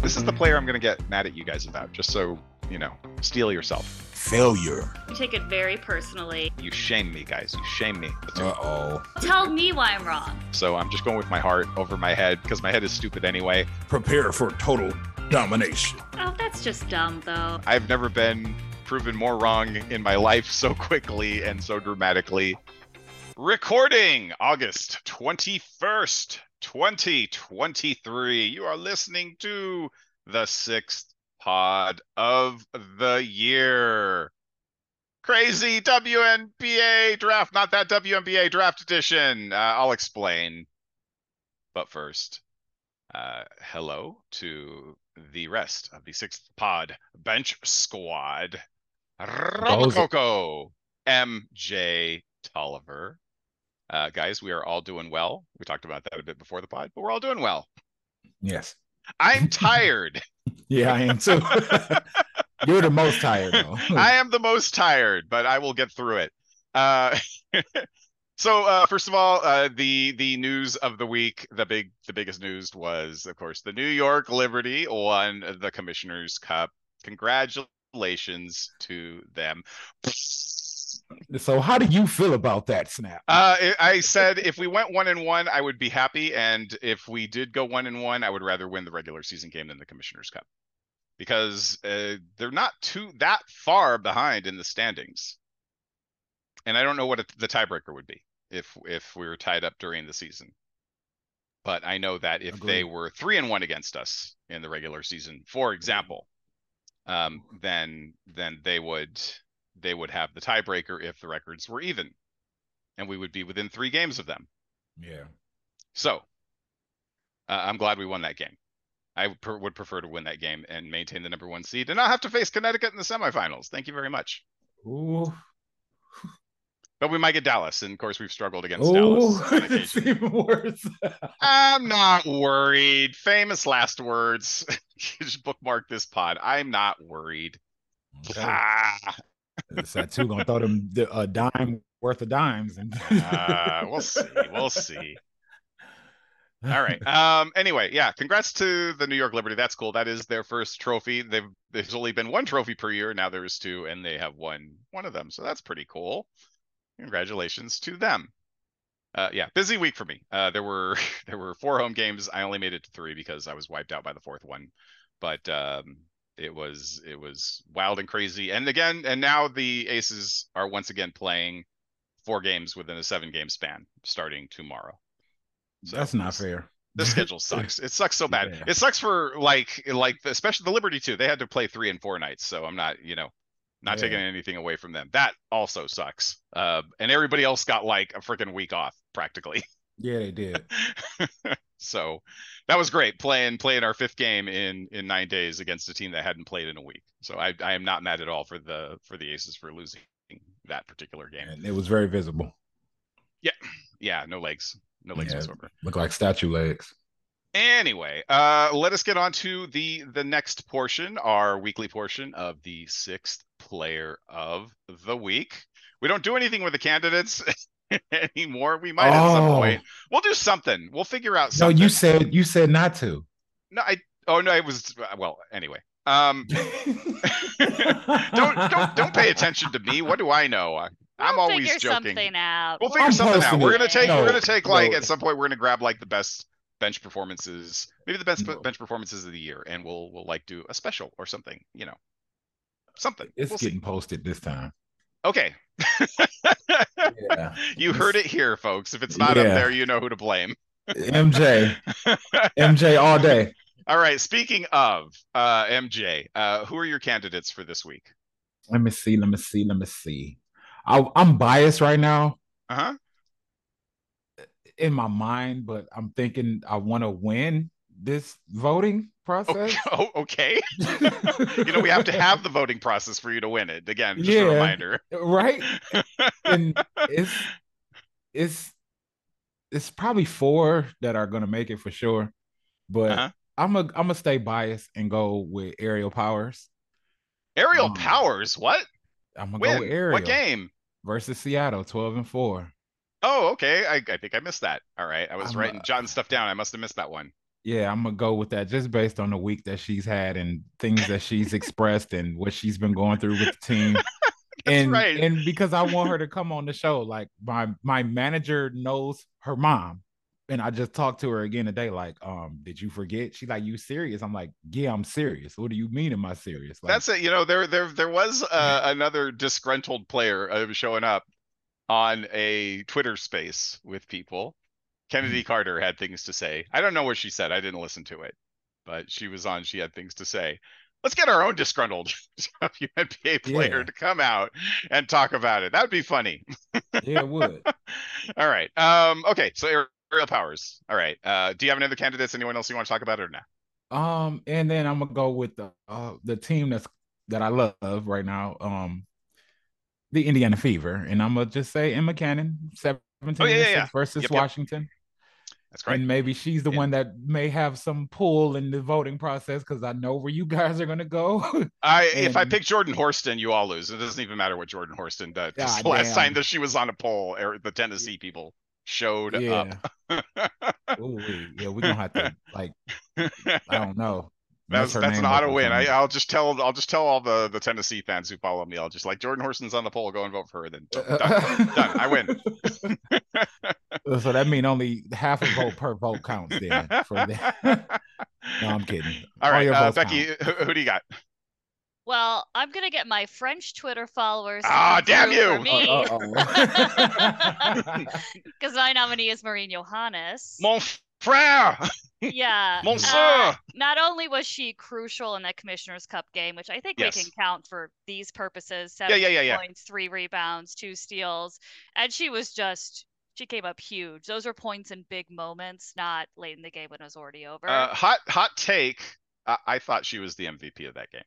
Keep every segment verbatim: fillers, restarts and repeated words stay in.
This is the player I'm going to get mad at you guys about, just so, you know, steel yourself. Failure. You take it very personally. You shame me, guys. You shame me. Uh-oh. Tell me why I'm wrong. So I'm just going with my heart over my head, because my head is stupid anyway. Prepare for total domination. Oh, that's just dumb, though. I've never been proven more wrong in my life so quickly and so dramatically. Recording August twenty-first, twenty twenty-three. You are listening to the sixth pod of the year. Crazy W N B A draft, not that W N B A draft edition. Uh, I'll explain. But first, uh, hello to the rest of the sixth pod bench squad. Romakoko, M J Tolliver. Uh, guys, we are all doing well. We talked about that a bit before the pod, but we're all doing well. Yes. I'm tired. Yeah, I am too. You're the most tired, though. I am the most tired, but I will get through it. Uh, so, uh, first of all, uh, the the news of the week, the big the biggest news was, of course, the New York Liberty won the Commissioner's Cup. Congratulations to them. So how do you feel about that, Snap? Uh, I said if we went one and one, I would be happy, and if we did go one and one, I would rather win the regular season game than the Commissioner's Cup, because uh, they're not too that far behind in the standings, and I don't know what the tiebreaker would be if if we were tied up during the season. But I know that if Agreed. they were three and one against us in the regular season, for example, um, then then they would. they would have the tiebreaker if the records were even, and we would be within three games of them. Yeah. So uh, I'm glad we won that game. I per- would prefer to win that game and maintain the number one seed and not have to face Connecticut in the semifinals. Thank you very much. Ooh. But we might get Dallas, and of course we've struggled against Ooh, Dallas on it's occasion. even worse. I'm not worried. Famous last words. Just bookmark this pod. I'm not worried. Okay. Ah. Satu gonna throw them a dime worth of dimes, and uh, we'll see. We'll see. All right. Um. Anyway, yeah. Congrats to the New York Liberty. That's cool. That is their first trophy. They've there's only been one trophy per year. Now there's two, and they have won one of them. So that's pretty cool. Congratulations to them. Uh. Yeah. Busy week for me. Uh. There were there were four home games. I only made it to three because I was wiped out by the fourth one. But um. It was it was wild and crazy. And again, and now the Aces are once again playing four games within a seven game span starting tomorrow. So that's not fair. The schedule sucks. It sucks so bad. Yeah. It sucks for like like especially the Liberty too. They had to play three and four nights. So I'm not, you know, not Yeah. taking anything away from them. That also sucks. Uh, and everybody else got like a freaking week off practically. Yeah, they did. So that was great playing playing our fifth game in in nine days against a team that hadn't played in a week. So I I am not mad at all for the for the Aces for losing that particular game. And it was very visible. Yeah, yeah, no legs, no legs Yeah, whatsoever. Look like statue legs. Anyway, uh, let us get on to the the next portion, our weekly portion of the sixth player of the week. We don't do anything with the candidates anymore. We might at some Oh. point. We'll do something. We'll figure out No, something. you said you said not to. No, I. Oh no, it was. Well, anyway. Um, don't don't don't pay attention to me. What do I know? I, I'm We'll always figure joking. something out. We'll figure I'm something out. posting We're it. gonna take. No, we're gonna take like no. at some point. We're gonna grab like the best bench performances, maybe the best No. bench performances of the year, and we'll we'll like do a special or something. You know, something. It's we'll getting see. posted this time. Okay. Yeah. You heard it here, folks. If it's not up Yeah. there, you know who to blame. M J. M J all day. All right. Speaking of uh, M J, uh, who are your candidates for this week? Let me see. Let me see. Let me see. I, I'm biased right now Uh huh. in my mind, but I'm thinking I want to win this voting process. Okay. Oh, okay. You know, we have to have the voting process for you to win it. Again, just Yeah. a reminder. Right? And it's it's it's probably four that are gonna make it for sure. But Uh-huh. I'm a I'm gonna stay biased and go with Aerial Powers. Aerial Um, Powers. What? I'm gonna Win? go with Aerial. What game? Versus Seattle, twelve and four. Oh, okay. I, I think I missed that. All right. I was I'm, writing, uh, jotting stuff down. I must have missed that one. Yeah, I'm gonna go with that just based on the week that she's had and things that she's expressed and what she's been going through with the team. That's And right. and because I want her to come on the show, like my my manager knows her mom, and I just talked to her again today. Like, um, did you forget? She's like, "You serious?" I'm like, "Yeah, I'm serious. What do you mean? Am I serious?" Like, That's it. You know, there there there was uh, another disgruntled player uh, showing up on a Twitter space with people. Kennedy Carter had things to say. I don't know what she said. I didn't listen to it, but she was on. She had things to say. Let's get our own disgruntled W N B A player yeah, to come out and talk about it. That would be funny. yeah, it would. All right. Um. Okay. So aerial powers. All right. Uh. Do you have any other candidates? Anyone else you want to talk about or not? Um, and then I'm gonna go with the uh the team that's that I love right now. Um, the Indiana Fever, and I'm gonna just say Emma Cannon, Oh seventeen yeah, and yeah, yeah. six versus Yep, yep. Washington. That's correct. And maybe she's the Yeah. one that may have some pull in the voting process because I know where you guys are gonna go. I and, if I pick Jordan Horston, you all lose. It doesn't even matter what Jordan Horston does. God The last damn. time that she was on a poll, the Tennessee people showed Yeah. up. Ooh, yeah, we're gonna have to like I don't know. That's Her that's an name up auto or win. I, something. I'll just tell I'll just tell all the, the Tennessee fans who follow me. I'll just like Jordan Horston's on the poll. Go and vote for her. Then done, done. I win. So that means only half a vote per vote counts then for that. No, I'm kidding. All right, your uh, votes Becky, count. who, who do you got? Well, I'm gonna get my French Twitter followers to Ah, come damn through you! for me. Uh oh. Because my nominee is Marine Johannes. Mon frère. Yeah. Mon uh, sœur. not only was she crucial in that Commissioner's Cup game, which I think Yes. we can count for these purposes, Yeah, seven yeah, yeah, yeah. points, three rebounds, two steals, and she was just she came up huge. Those are points in big moments, not late in the game when it was already over. Uh, hot hot take. I, I thought she was the M V P of that game.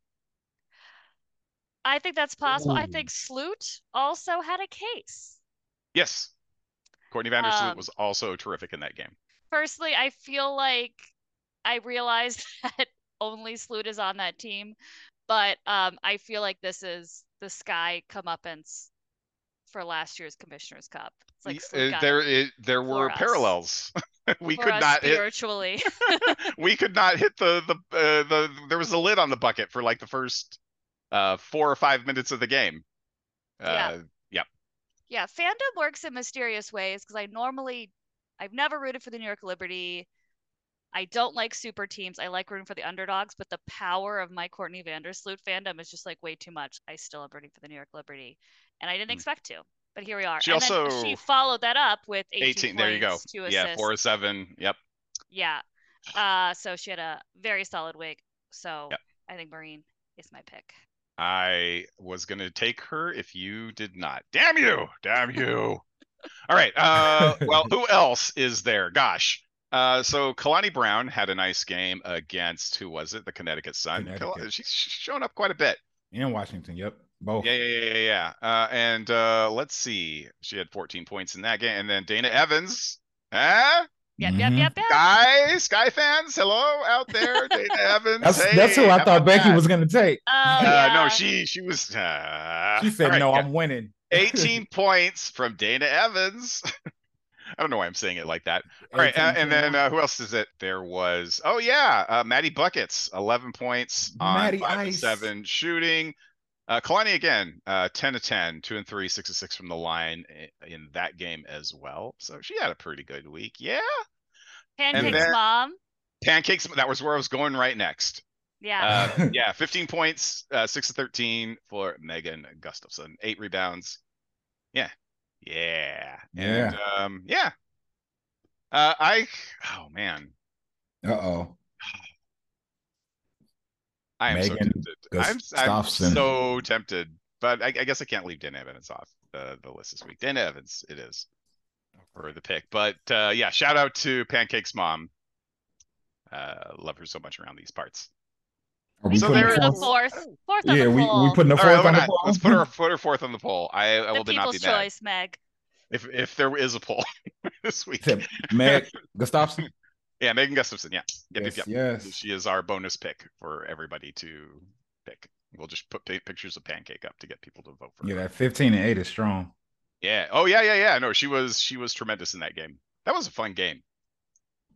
I think that's possible. Ooh. I think Sloot also had a case. Yes. Courtney Vandersloot Um, was also terrific in that game. Personally, I feel like I realized that only Sloot is on that team, but um, I feel like this is the Sky comeuppance for last year's Commissioner's Cup. It's like Sloot Uh, got there it it, there were for us. parallels. we for could us not hit spiritually. we could not hit the the uh, the there was a lid on the bucket for like the first uh four or five minutes of the game. Uh, Yeah. Yep. Yeah, fandom works in mysterious ways because I normally, I've never rooted for the New York Liberty. I don't like super teams. I like rooting for the underdogs, but the power of my Courtney Vandersloot fandom is just like way too much. I still am rooting for the New York Liberty, and I didn't Hmm. expect to, but here we are. She and also then she followed that up with eighteen, eighteen. There you go. points, two Yeah, assists. four or seven. Yep. Yeah. Uh, so she had a very solid week. So Yep. I think Marine is my pick. I was gonna take her if you did not. Damn you! Damn you! All right. Uh, well, who else is there? Gosh. Uh, so Kalani Brown had a nice game against who was it? The Connecticut Sun. Connecticut. She's shown up quite a bit. In Washington, yep. Both. Yeah, yeah, yeah, yeah. Uh, and uh, let's see. She had fourteen points in that game. And then Dana Evans. Huh? Yep, Mhm. yep, yep, yep. Sky, Sky fans, hello out there. Dana Evans. That's hey, that's who I how thought about Becky that? was gonna take. Oh, Uh, yeah. no, she she was. Uh, She said, all right, "No, yeah. I'm winning." eighteen points from Dana Evans. I don't know why I'm saying it like that. All right, uh, and then uh, who else is it? There was, oh yeah, uh, Maddie Buckets, eleven points on Maddie five Ice. and seven shooting. Uh, Kalani again, uh, ten to ten, two and three, six to six from the line in that game as well. So she had a pretty good week. Yeah. Pancakes then- mom. Pancakes. That was where I was going right next. Yeah. Uh, yeah, fifteen points, uh, six to thirteen for Megan Gustafson, eight rebounds. Yeah. Yeah. And um, yeah. Uh, I, oh man, Uh oh. I am so Megan tempted. I'm, I'm Gustafson. so tempted, but I, I guess I can't leave Dana Evans off the, the list this week. Dana Evans, it is for the pick. But uh, yeah, shout out to Pancake's mom. Uh, love her so much around these parts. Are we So putting there- a the fourth? fourth. Fourth on Yeah, the we poll. we putting the All right, fourth why on the not? poll. Let's put her put her fourth on the poll. I, I the will not be people's mad choice, Meg. if if there is a poll this week. Said Meg Gustafson. Yeah, Megan Gustafson. Yeah, yep, Yes, yep, yep. yes. She is our bonus pick for everybody to pick. We'll just put pa- pictures of Pancake up to get people to vote for Yeah, her. that fifteen and eight is strong. Yeah. Oh yeah, yeah, yeah. No, she was she was tremendous in that game. That was a fun game.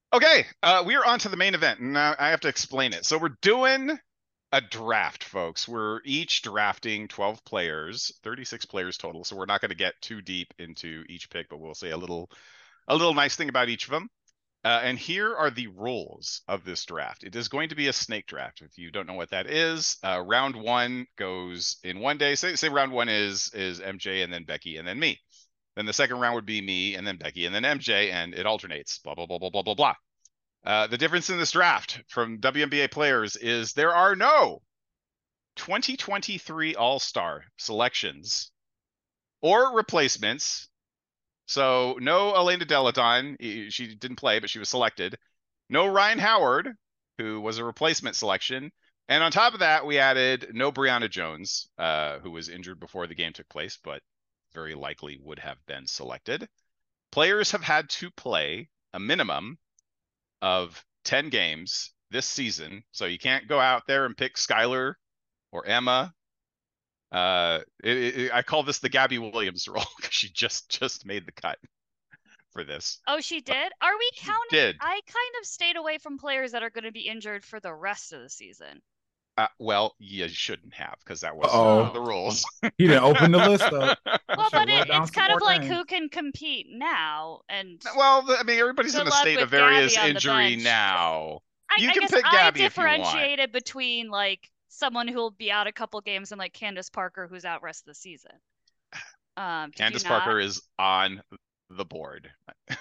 Okay, uh, we are on to the main event, and now I have to explain it. So we're doing a draft, folks. We're each drafting twelve players, thirty-six players total. So we're not going to get too deep into each pick, but we'll say a little, a little nice thing about each of them. Uh, and here are the rules of this draft. It is going to be a snake draft. If you don't know what that is, uh, round one goes in one day. Say, say round one is is M J and then Becky and then me. Then the second round would be me and then Becky and then M J, and it alternates. Blah blah blah blah blah blah blah. Uh, the difference in this draft from W N B A players is there are no twenty twenty-three All-Star selections or replacements. So no Elena Delle Donne. She didn't play, but she was selected. No Ryan Howard, who was a replacement selection. And on top of that, we added no Brianna Jones, uh, who was injured before the game took place, but very likely would have been selected. Players have had to play a minimum of ten games this season. So you can't go out there and pick Skylar or Emma. Uh, it, it, I call this the Gabby Williams rule because she just just made the cut for this. Oh, she did? Are we She counting? did. I kind of stayed away from players that are going to be injured for the rest of the season. Uh, well, you shouldn't have because that was Uh-oh. one of the rules. He didn't open the list up. Well, but it, down it's some kind of more like names. who can compete now, and Well, I mean, everybody's Good in a luck state with of various Gabby on the injury bench. now. I, You I can guess pick I Gabby if you want. differentiated between like someone who will be out a couple games and like Candace Parker, who's out rest of the season. Um, did you Candace not? Parker is on the board.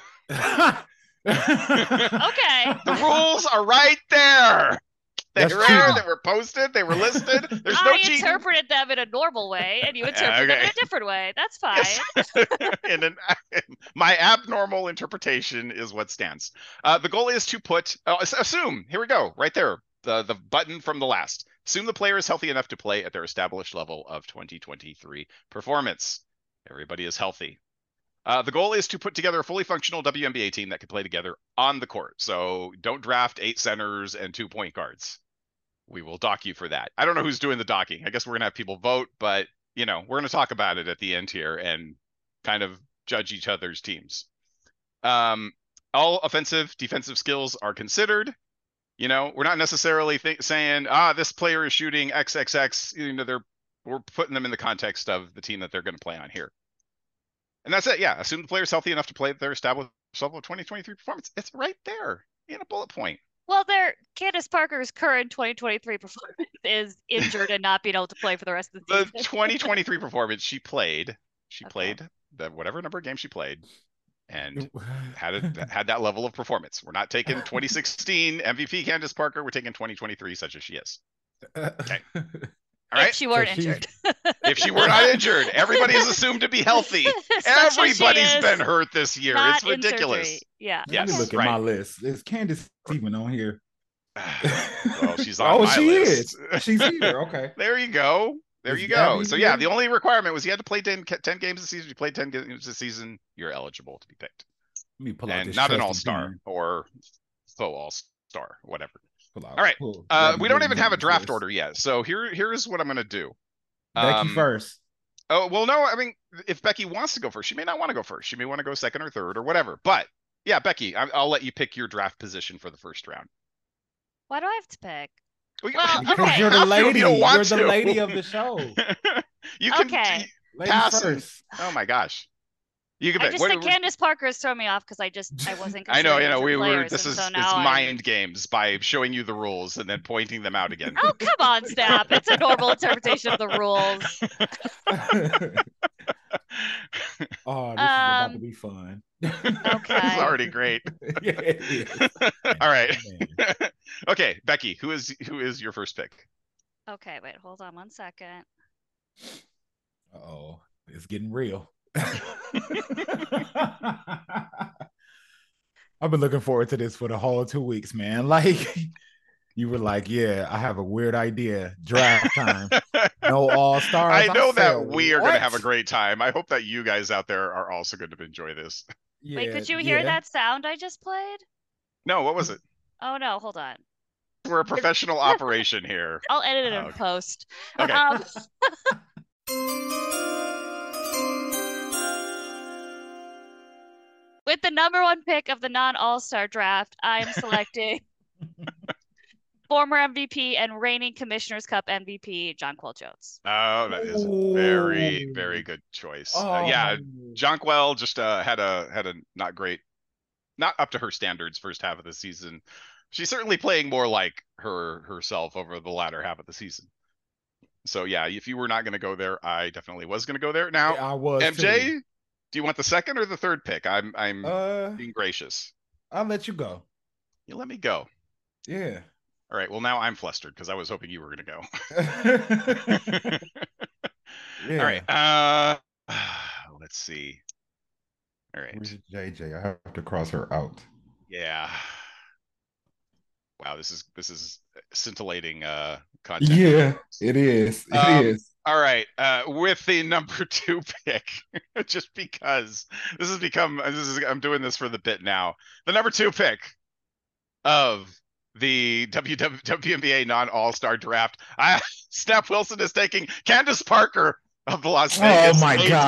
Okay. The rules are right there. They That's were there. cheating. They were posted. They were listed. There's no I cheating. interpreted them in a normal way, and you interpreted them in Okay. a different way. That's fine. Yes. in an, my abnormal interpretation is what stands. Uh, the goal is to put, uh, assume, here we go, right there, the, the button from the last. Assume the player is healthy enough to play at their established level of twenty twenty-three performance. Everybody is healthy. Uh, the goal is to put together a fully functional W N B A team that can play together on the court. So don't draft eight centers and two point guards. We will dock you for that. I don't know who's doing the docking. I guess we're going to have people vote, but, you know, we're going to talk about it at the end here and kind of judge each other's teams. Um, all offensive, defensive skills are considered. You know, we're not necessarily th- saying, ah, this player is shooting X X X. You know, they're we're putting them in the context of the team that they're going to play on here. And that's it. Yeah. Assume the player's healthy enough to play at their established level of twenty twenty-three performance. It's right there in a bullet point. Well, there, Candace Parker's current twenty twenty-three performance is injured and not being able to play for the rest of the The season. twenty twenty-three performance, she played. She Okay. played the whatever number of games she played, and had a, had that level of performance. We're not taking twenty sixteen M V P Candace Parker. We're taking twenty twenty-three such as she is. Okay. All right. If she weren't So she- injured. If she were not injured, everybody is assumed to be healthy. Such as she Everybody's is, been hurt this year. not It's in ridiculous. surgery. Yeah. Let Yes, me look at right. my list. Is Candace even on here? Well, she's on oh, my she list. is. She's here. Okay. There you go. There Is you go. Gabby So yeah, here? the only requirement was you had to play ten, ten games this season. If you played ten games this season, you're eligible to be picked. Let me pull out And this not an trusty all-star pen. or faux all-star, whatever. Pull out- All right. pull Uh, Gabby we don't Williams even have a on this draft list. order yet. So here, here's what I'm going to do. Becky Um, first. Oh, well, no, I mean, if Becky wants to go first, she may not want to go first. She may want to go second or third or whatever. But yeah, Becky, I, I'll let you pick your draft position for the first round. Why do I have to pick? Well, you- Well, you don't Because okay. you're the have to if lady. you don't want You're the to. lady of the show. You can. Okay. Lady Pass and- first. Oh my gosh. You can I pick. just What- think Candace Parker has thrown me off because I just I wasn't. I know, you considering know, injured we were. players, This and is so it's now I'm- mind games by showing you the rules and then pointing them out again. Oh come on, Snap! It's a normal interpretation of the rules. Oh, this is about Um, to be fun. Okay. It's already great. Yeah, it is. All right. Man. Okay, Becky, who is who is your first pick? Okay, wait, hold on one second. Uh-oh, it's getting real. I've been looking forward to this for the whole two weeks, man. Like, you were like, yeah, I have a weird idea. Draft time. No all-stars. I know that said, we are going to "What?" have a great time. I hope that you guys out there are also going to enjoy this. Yeah, Wait, could you hear yeah. that sound I just played? No, what was it? Oh no, hold on. We're a professional operation here. I'll edit it in Oh, okay. post. Okay. Um, With the number one pick of the non-All-Star draft, I am selecting former M V P and reigning Commissioner's Cup M V P, Jonquel Jones. Oh, that is a very, very good choice. Oh. Uh, yeah, Jonquel just uh, had a had a not great, not up to her standards first half of the season. She's certainly playing more like her herself over the latter half of the season. So yeah, if you were not going to go there, I definitely was going to go there. Now, Yeah, I was M J, too. do you want the second or the third pick? I'm I'm Uh, being gracious. I'll let you go. You let me go. Yeah. All right. Well, now I'm flustered because I was hoping you were going to go. Yeah. All right. Uh, let's see. All right. Where's J J? I have to cross her out. Yeah. Wow, this is this is scintillating uh content. Yeah, it is. It Um, is. All right. Uh, with the number two pick, just because this has become this is I'm doing this for the bit now. The number two pick of the W W N B A non-All-Star draft, I, Steph Wilson is taking Candace Parker of the Las Vegas. Oh my Aces.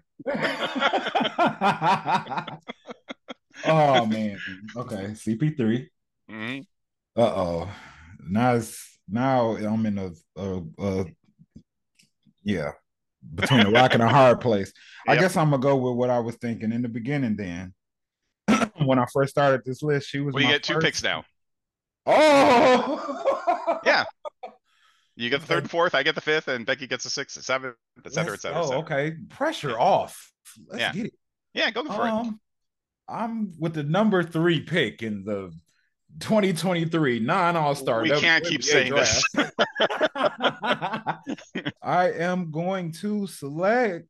God. Oh man. Okay. C P three. Mm-hmm. Uh-oh. Now it's now I'm in a, a, a yeah, between a rock and a hard place. Yep. I guess I'm gonna go with what I was thinking in the beginning then. When I first started this list, she was well, you my get two first... picks now. Oh yeah. You get the third and fourth, I get the fifth, and Becky gets the sixth, seventh, et cetera, et cetera, et cetera. Oh, okay. Pressure off. Let's yeah. get it. Yeah, go for um, it. I'm with the number three pick in the twenty twenty-three non-All-Star. We w- can't W N B A keep saying draft. this. I am going to select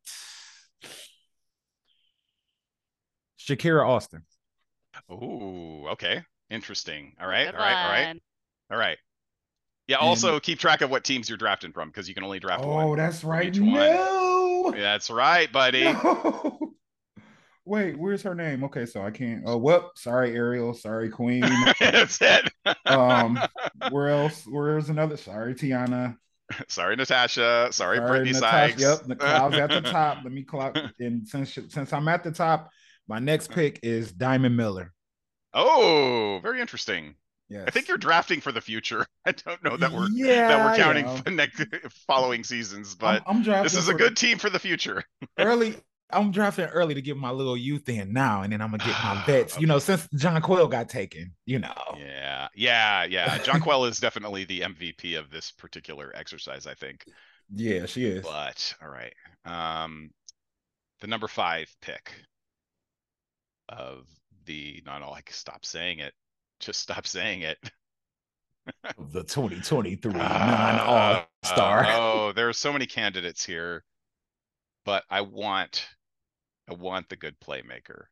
Shakira Austin. Ooh, okay. Interesting. All right. Good all right. All right. one. All right. Yeah, also and, keep track of what teams you're drafting from because you can only draft oh, one. Oh, that's right. No. One. That's right, buddy. No. Wait, where's her name? Okay, so I can't. Oh, whoop. Sorry, Ariel. Sorry, Queen. That's it. um, where else? Where's another? Sorry, Tiana. Sorry, Natasha. Sorry, Sorry Brittany Natasha. Sykes. Yep, the cloud's at the top. Let me cloud. And since since I'm at the top, my next pick is Diamond Miller. Oh, very interesting. Yes. I think you're drafting for the future. I don't know that we're yeah, that we're counting for next following seasons, but I'm, I'm drafting this is a good team for the future. early. I'm drafting early to get my little youth in now, and then I'm gonna get my vets. Okay. You know, since Jonquel got taken, you know. Yeah, yeah, yeah. Jonquel is definitely the M V P of this particular exercise, I think. Yeah, she is. But all right, um, the number five pick of the non all. I can stop saying it. Just stop saying it. The twenty twenty-three non-All-Star. Uh, oh, there are so many candidates here, but I want, I want the good playmaker,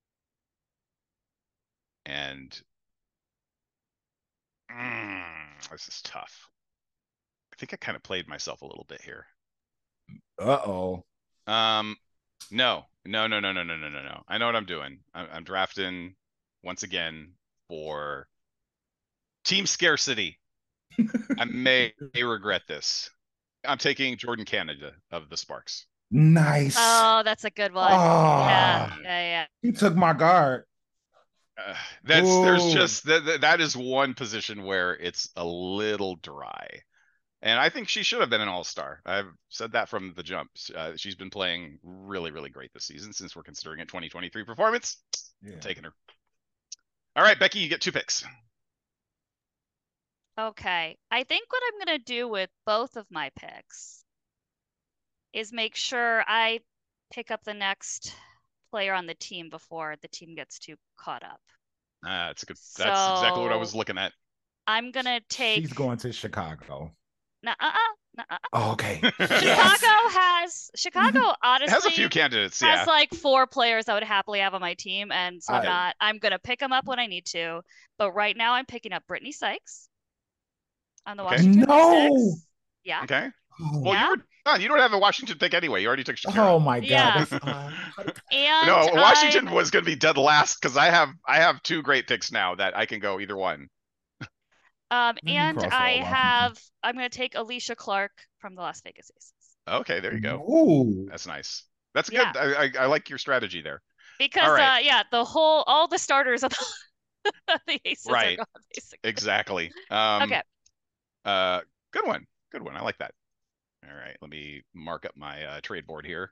and mm, this is tough. I think I kind of played myself a little bit here. Uh oh. Um, no, no, no, no, no, no, no, no, no. I know what I'm doing. I'm, I'm drafting once again for team scarcity. I may, may regret this. I'm taking Jordan Canada of the Sparks. Nice. Oh, that's a good one. Oh, yeah, yeah, yeah. He took my guard. Uh, that's Ooh. There's just that that is one position where it's a little dry, and I think she should have been an all-star. I've said that from the jump. Uh, she's been playing really, really great this season. Since we're considering a twenty twenty-three performance, yeah. I'm taking her. All right, Becky, you get two picks. Okay, I think what I'm gonna do with both of my picks is make sure I pick up the next player on the team before the team gets too caught up. Ah, that's a good. So, that's exactly what I was looking at. I'm gonna take. She's going to Chicago. Nuh uh. Nuh-uh. Oh, okay. Chicago yes. has Chicago honestly has a few candidates. Has yeah. like four players I would happily have on my team, and so I'm I, not. I'm gonna pick them up when I need to. But right now, I'm picking up Brittany Sykes on the okay. Washington No. Mystics. Yeah. Okay. Oh. Well, yeah. you were done. You don't have a Washington pick anyway. You already took Shakira. Oh my god. Yeah. Uh, and no, Washington I'm... was going to be dead last because I have I have two great picks now that I can go either one. Um, and I have I'm going to take Alicia Clark from the Las Vegas Aces. Okay, there you go. Ooh. That's nice. That's yeah. good. I, I I like your strategy there. Because right. uh yeah, the whole all the starters of the, the aces Right. are gone basically. Exactly. Um, Okay. Uh, good one. Good one. I like that. All right. Let me mark up my uh, trade board here.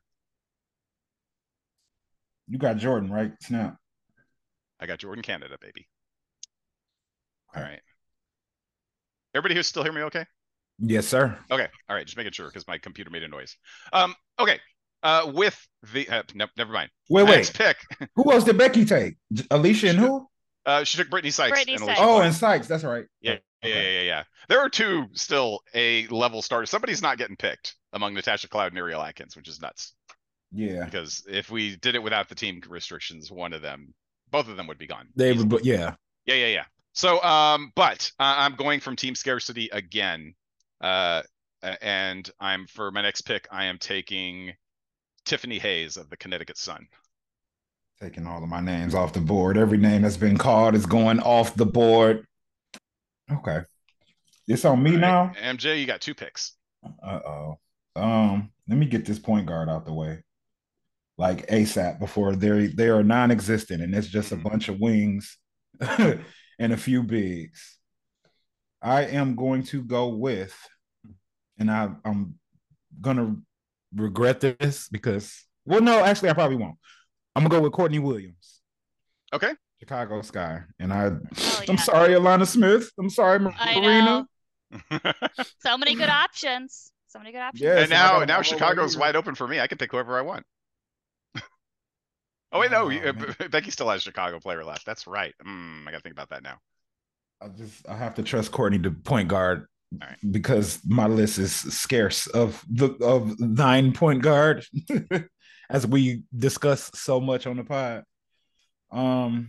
You got Jordan, right? Snap. I got Jordan Canada, baby. Okay. All right. Everybody who's still hear me okay? Yes, sir. Okay. All right. Just making sure because my computer made a noise. Um, okay. Uh, with the uh, no, never mind. Wait, Next wait. pick. Who else did Becky take? J- Alicia and She- who? Uh, she took Brittany Sykes Brittany and Alicia Sykes. Oh, Clark. and Sykes. That's right. Yeah, Oh, yeah, okay. yeah, yeah, yeah. There are two still a level starters. Somebody's not getting picked among Natasha Cloud and Ariel Atkins, which is nuts. Yeah. Because if we did it without the team restrictions, one of them, both of them would be gone. They easily. would, but yeah. Yeah, yeah, yeah. So, um, but uh, I'm going from team scarcity again, uh, and I'm for my next pick. I am taking Tiffany Hayes of the Connecticut Sun. Taking all of my names off the board. Every name that's been called is going off the board. Okay. It's on me Right. now. M J, you got two picks. Uh-oh. Um, let me get this point guard out the way. Like ASAP before they they are non-existent and it's just Mhm. a bunch of wings and a few bigs. I am going to go with, and I, I'm gonna regret this because well, no, actually I probably won't. I'm gonna go with Courtney Williams. Okay. Chicago Sky. And I Hell I'm yeah. sorry, Alana Smith. I'm sorry, I Marina. know. So many good options. So many good options. Yes, and and I now, got 'em now all right Chicago's here. wide open for me. I can pick whoever I want. Oh wait, no, Oh, you- man. Becky still has Chicago player left. That's right. Mm, I gotta think about that now. I just I have to trust Courtney to point guard All right. because my list is scarce of the of nine point guard as we discuss so much on the pod. Um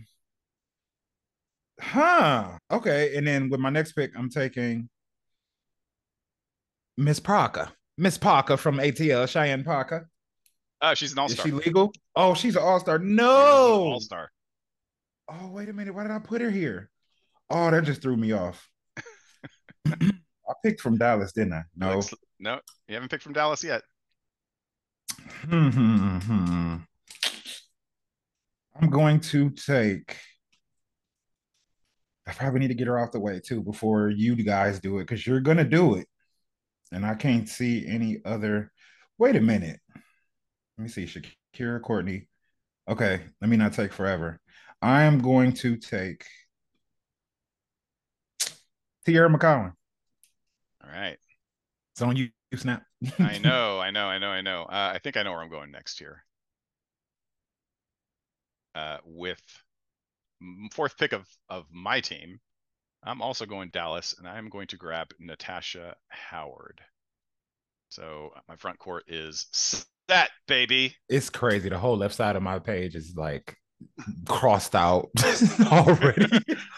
huh. Okay. And then with my next pick, I'm taking Miss Parker. Miss Parker from A T L, Cheyenne Parker. Uh, she's an Is all-star. she legal? Oh, she's an all-star. She is an No. all-star. Oh, wait a minute. Why did I put her here? Oh, that just threw me off. I picked from Dallas, didn't I? No. Alex, no, you haven't picked from Dallas yet. Hmm, hmm, hmm. I'm going to take. I probably need to get her off the way too before you guys do it because you're gonna do it, and I can't see any other. Wait a minute. Let me see. Shakira Courtney. Okay, let me not take forever. I am going to take Tierra McCowan. All right. It's on you, Snap. I know, I know, I know, I know. Uh, I think I know where I'm going next here. Uh, with fourth pick of of my team, I'm also going Dallas, and I'm going to grab Natasha Howard. So my front court is set, baby. It's crazy. The whole left side of my page is like crossed out already.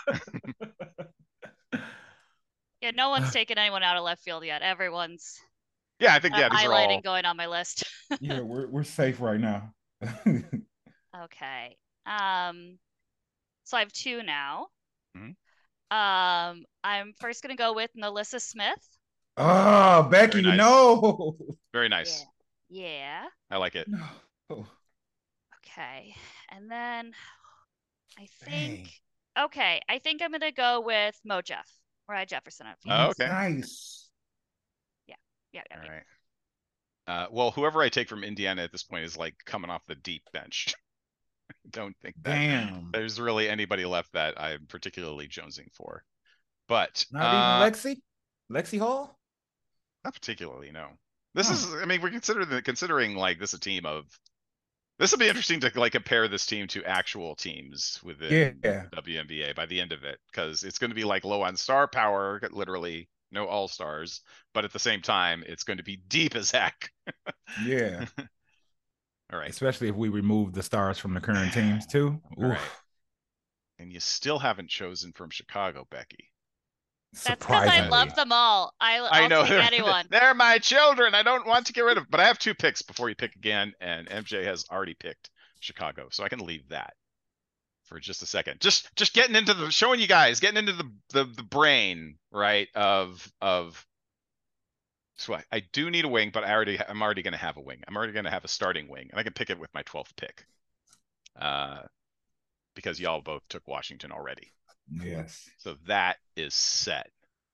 Yeah, no one's taken anyone out of left field yet. Everyone's Yeah, I think yeah, these are highlighting all. going on my list. Yeah, we're we're safe right now. Okay. Um, so I have two now. Mhm. Um, I'm first gonna go with Nalissa Smith. Oh, Becky, Very nice. no. Very nice. Yeah. I like it. No. Okay. And then I Dang. think okay, I think I'm gonna go with Mo Jeff. Mariah Jefferson. Out of Oh, Phoenix. okay. Nice. Yeah. Yeah. All yeah. right. Uh, well, whoever I take from Indiana at this point is like coming off the deep bench. Don't think that Damn. there's really anybody left that I'm particularly jonesing for. But Not uh, even Lexi? Lexi Hall? not particularly, no. This Huh. is, I mean, we're considering considering like this a team of. This will be interesting to like compare this team to actual teams within Yeah. the W N B A by the end of it, because it's going to be like low on star power, literally no all stars, but at the same time, it's going to be deep as heck. Yeah. All right. Especially if we remove the stars from the current teams too. All right. Oof. And you still haven't chosen from Chicago, Becky. That's because I Surprisingly. love them all. I, I'll I know take they're, anyone. they're my children. I don't want to get rid of, but I have two picks before you pick again, and M J has already picked Chicago, so I can leave that for just a second. Just just getting into the showing you guys, getting into the the, the brain, right? Of of so I, I do need a wing, but I already I'm already gonna have a wing. I'm already gonna have a starting wing, and I can pick it with my twelfth pick. uh, because y'all both took Washington already. Yes. So that is set.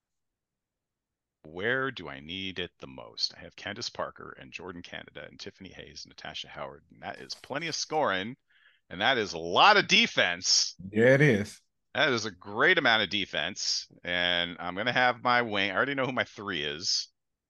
Where do I need it the most? I have Candace Parker and Jordan Canada and Tiffany Hayes and Natasha Howard. And that is plenty of scoring. And that is a lot of defense. Yeah, it is. That is a great amount of defense. And I'm going to have my wing. I already know who my three is.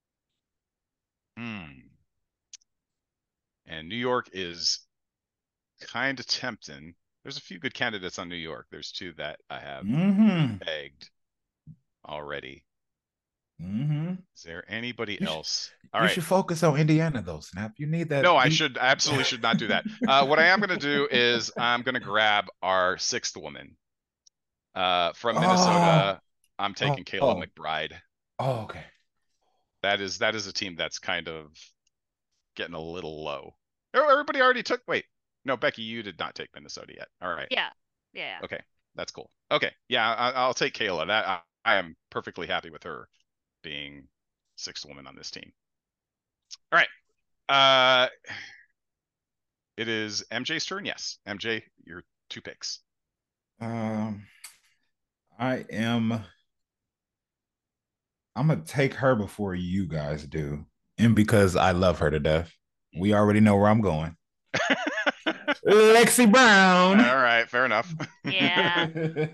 Hmm. And New York is kind of tempting. There's a few good candidates on New York. There's two that I have mm-hmm. pegged already. Mm-hmm. Is there anybody you else? Should, All you right. should focus on Indiana, though, Snap. You need that. No, deep... I should I absolutely should not do that. Uh, what I am going to do is I'm going to grab our sixth woman uh, from Minnesota. Oh. I'm taking oh. Kayla oh. McBride. Oh, okay. That is that is a team that's kind of getting a little low. Everybody already took. Wait, no, Becky, you did not take Minnesota yet. All right. Yeah. Yeah. Okay, that's cool. Okay, yeah, I, I'll take Kayla. That I, I am perfectly happy with her being sixth woman on this team. All right. Uh, it is M J's turn. Yes, M J, your two picks. Um, I am. I'm gonna take her before you guys do, and because I love her to death. We already know where I'm going. Lexi Brown. All right, fair enough. Yeah.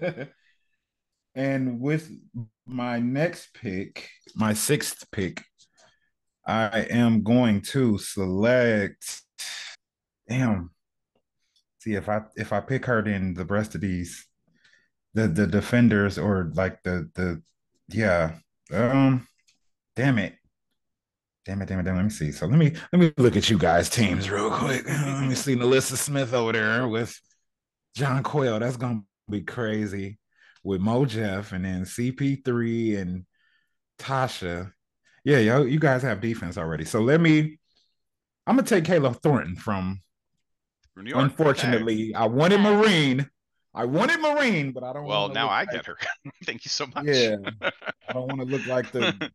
And with my next pick, my sixth pick, I am going to select. Damn. See, if I if I pick her, then the rest of these, the the defenders or like the the yeah. Um. Damn it. Damn it, damn it, damn it. Let me see. So let me let me look at you guys' teams real quick. Let me see Nalissa Smith over there with John Quayle. That's gonna be crazy. With Mo Jeff and then C P three and Tasha. Yeah, yo, you guys have defense already. So let me I'm gonna take Kayla Thornton from New York. Unfortunately, okay. I wanted Marine. I wanted Marine, but I don't well, want to now I like, get her. Thank you so much. Yeah. I don't want to look like the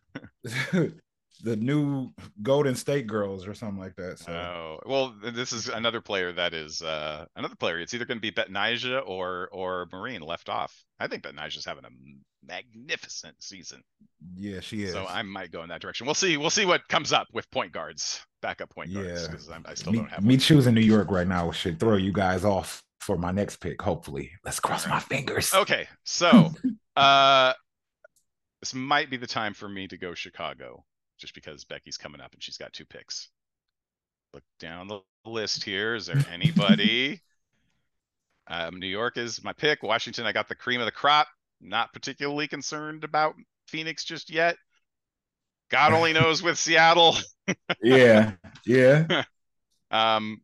the new Golden State girls or something like that. So oh well, this is another player that is uh another player. It's either going to be Betnijah or or Marine left off. I think Betnijah's having a magnificent season. Yeah, she is. So I might go in that direction. We'll see. We'll see what comes up with point guards, backup point guards, because yeah. I still me, don't have. Me one. choosing New York right now should throw you guys off for my next pick. Hopefully, let's cross right. my fingers. Okay, so uh, this might be the time for me to go Chicago. Just because Becky's coming up and she's got two picks. Look down the list here. Is there anybody? um, New York is my pick. Washington, I got the cream of the crop. Not particularly concerned about Phoenix just yet. God only knows with Seattle. yeah, yeah. um.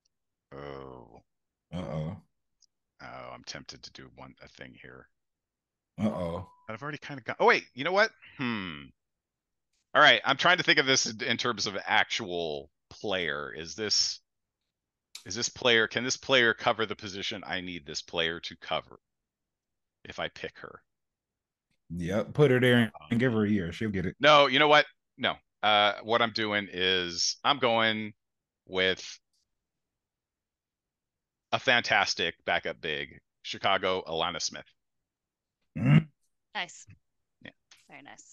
Oh. Uh oh. Oh, I'm tempted to do one a thing here. Uh oh. I've already kind of got. Oh wait, you know what? Hmm. All right, I'm trying to think of this in terms of actual player. Is this is this player, can this player cover the position I need this player to cover if I pick her? Yep, put her there and give her a year. She'll get it. No, you know what? No. Uh, what I'm doing is I'm going with a fantastic backup big, Chicago, Alana Smith. Mm-hmm. Nice. Yeah. Very nice.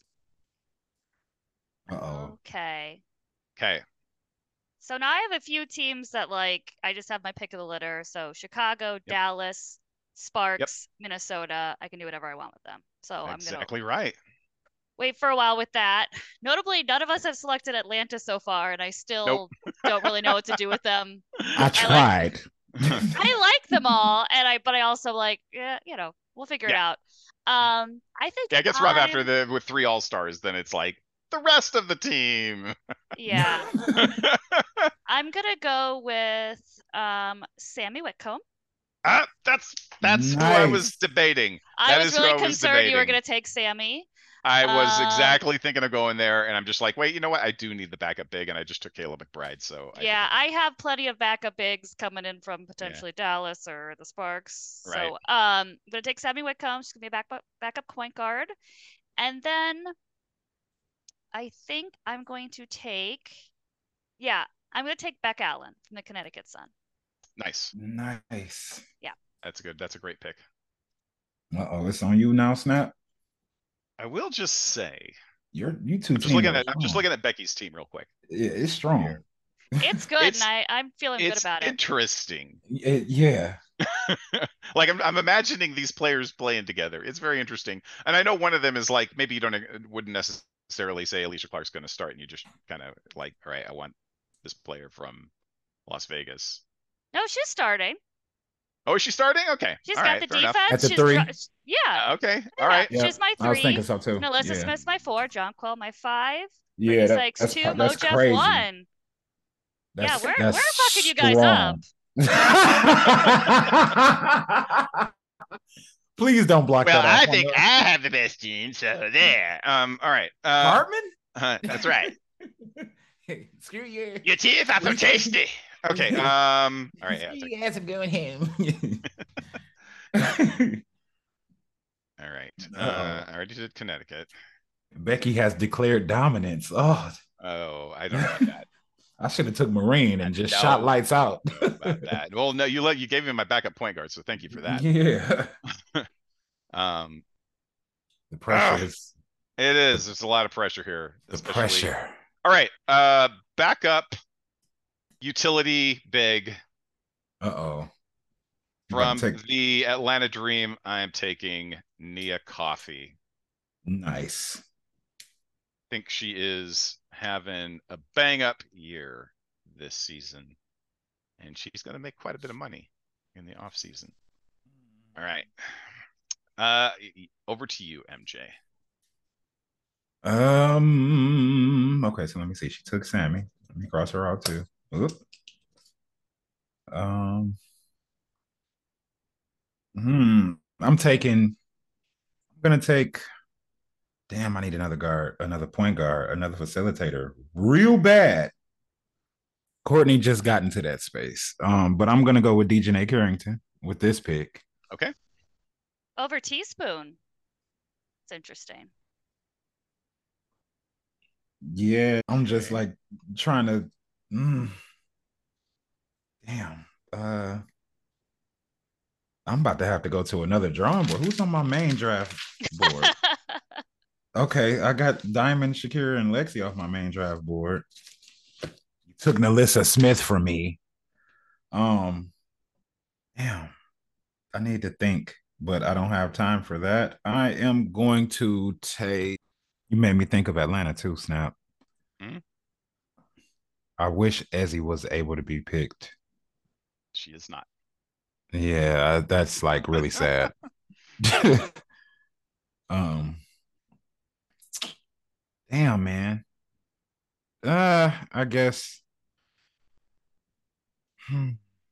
Uh-oh. Okay. Okay. So now I have a few teams that like I just have my pick of the litter. So Chicago, yep. Dallas, Sparks, yep. Minnesota. I can do whatever I want with them. So exactly I'm gonna exactly right. Wait for a while with that. Notably, none of us have selected Atlanta so far, and I still nope. don't really know what to do with them. I tried. I like, I like them all, and I but I also like yeah, you know, we'll figure yeah. it out. Um, I think yeah, it gets I'm... rough after the with three all stars. Then it's like the rest of the team. Yeah. I'm gonna go with um Sammy Whitcomb. Ah, that's that's nice. who I was debating. I that was really I concerned was you were gonna take Sammy. I was uh, exactly thinking of going there, and I'm just like, wait, you know what? I do need the backup big, and I just took Kayla McBride. So yeah, I, I have plenty of backup bigs coming in from potentially yeah. Dallas or the Sparks. Right. So um, I'm gonna take Sammy Whitcomb. She's gonna be a back backup point guard, and then I think I'm going to take, yeah, I'm gonna take Beck Allen from the Connecticut Sun. Nice. Nice. That's good. That's a great pick. Uh oh, it's on you now, Snap. I will just say, You're you two I'm just teams looking are at I'm just strong. looking at Becky's team real quick. Yeah, it's strong. It's good, It's- and I I'm feeling good It's about it. interesting. It- yeah. Like I'm, I'm imagining these players playing together. It's very interesting, and I know one of them is like maybe you don't wouldn't necessarily say Alicia Clark's going to start, and you just kind of like, all right, I want this player from Las Vegas. No, she's starting. Oh, is she starting? Okay, She's all got right, the fair enough. defense. At the she's three? dr- yeah. Uh, okay, Yeah, all right. Yep. she's my three. I was thinking so too. Melissa Yeah. Smith's my four. Jonquil my five. Yeah, Brittany that- Sykes that's two. pro- that's Mojef crazy. one. Yeah, That's, we're that's we're fucking you guys up. Please don't block Well, that off. I think I have the best team, so there. Um, all right. Uh, Cartman? uh, that's right. Screw you. Your teeth are so tasty. Okay. Um. All right. Yeah, it's okay. Yes, I'm going home. All right. Uh, Uh-oh. I already did Connecticut. Becky has declared dominance. Oh, Oh, I don't know about that. I should have took Marine and just No. shot lights out. about that. Well, no, you let you gave me my backup point guard, so thank you for that. Yeah. Um, The pressure Ah. is it is. There's a lot of pressure here. the especially- pressure. All right. Uh, backup utility big Uh-oh. You from about to take- the Atlanta Dream. I am taking Nia Coffey. Nice. Think she is having a bang up year this season, and she's going to make quite a bit of money in the off season. All right. Uh, over to you, M J. Um. Okay, so let me see. She took Sammy. Let me cross her out too. Oop. Um. Hmm. I'm taking. I'm gonna take. Damn, I need another guard, another point guard, another facilitator, real bad. Courtney just got into that space. Um, but I'm gonna go with Dejanay Carrington with this pick. Okay. Over Teaspoon. It's interesting. Yeah, I'm just Okay. like trying to. Mm, damn. Uh, I'm about to have to go to another drawing board. Who's on my main draft board? Okay, I got Diamond, Shakira, and Lexi off my main draft board. You took Nalissa Smith from me. Um, damn. I need to think, but I don't have time for that. I am going to take. You made me think of Atlanta too, Snap. Hmm? I wish Ezzy was able to be picked. She is not. Yeah, that's like really sad. um, damn, man. Uh, I guess. Hmm.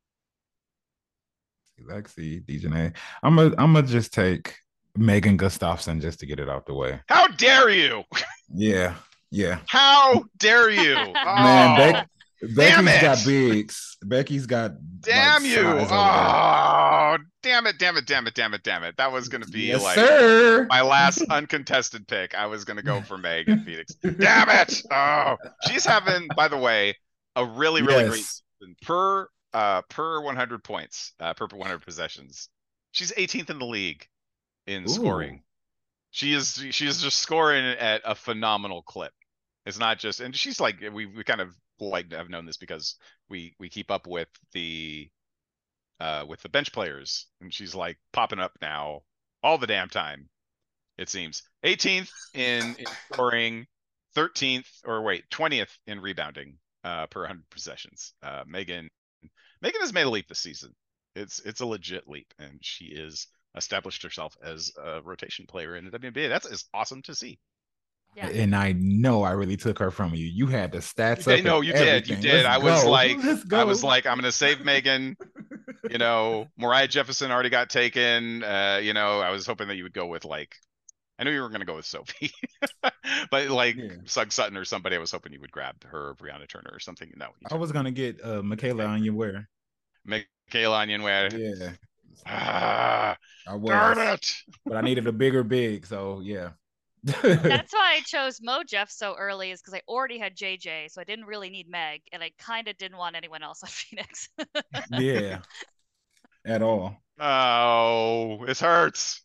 Lexi, Dejanay. I'm gonna, I'm gonna just take Megan Gustafson just to get it out the way. How dare you? Yeah, yeah. How dare you? Man, Oh, Beck, damn Becky's it. got bigs. Becky's got. damn like, you. size over there. Oh, damn it, damn it, damn it, damn it, damn it. That was going to be Yes, like sir. my last uncontested pick. I was going to go for Meg and Phoenix. Damn it. Oh, she's having, by the way, a really, really great Yes. season. Per, uh, per one hundred points, uh, per one hundred possessions. She's eighteenth in the league in Ooh. scoring. She is, she is just scoring at a phenomenal clip. It's not just, and she's like, we, we kind of like have known this because we, we keep up with the, uh, with the bench players, and she's like popping up now all the damn time. It seems eighteenth in, in scoring, thirteenth or wait, twentieth in rebounding, uh, per one hundred possessions. Uh, Megan, Megan has made a leap this season. It's, it's a legit leap, and she is established herself as a rotation player in the W N B A. That's is awesome to see. Yeah. And I know I really took her from you. You had the stats Yeah, up. no, and you did. You everything. did. Let's I was go. like, Let's I was go. like, I'm gonna save Megan. You know, Mariah Jefferson already got taken. Uh, you know, I was hoping that you would go with like, I knew you were gonna go with Sophie, but like Yeah. Sug Sutton or somebody. I was hoping you would grab her, or Brianna Turner or something. No, you I took was gonna get uh, Michaela Onyenwere. Michaela Onyenwere. Yeah, Ah, I was. darn it! But I needed a bigger big, so yeah. That's why I chose Mo Jeff so early, is because I already had J J, so I didn't really need Meg, and I kind of didn't want anyone else on Phoenix. Yeah. At all. Oh, this hurts.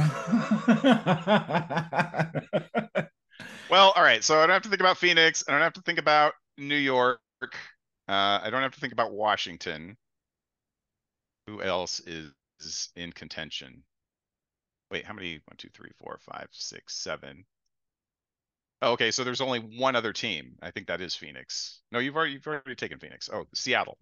Well, all right. So I don't have to think about Phoenix. I don't have to think about New York. Uh, I don't have to think about Washington. Who else is, is in contention? Wait, how many? One, two, three, four, five, six, seven. Oh, okay, so there's only one other team. I think that is Phoenix. No, you've already you've already taken Phoenix. Oh, Seattle.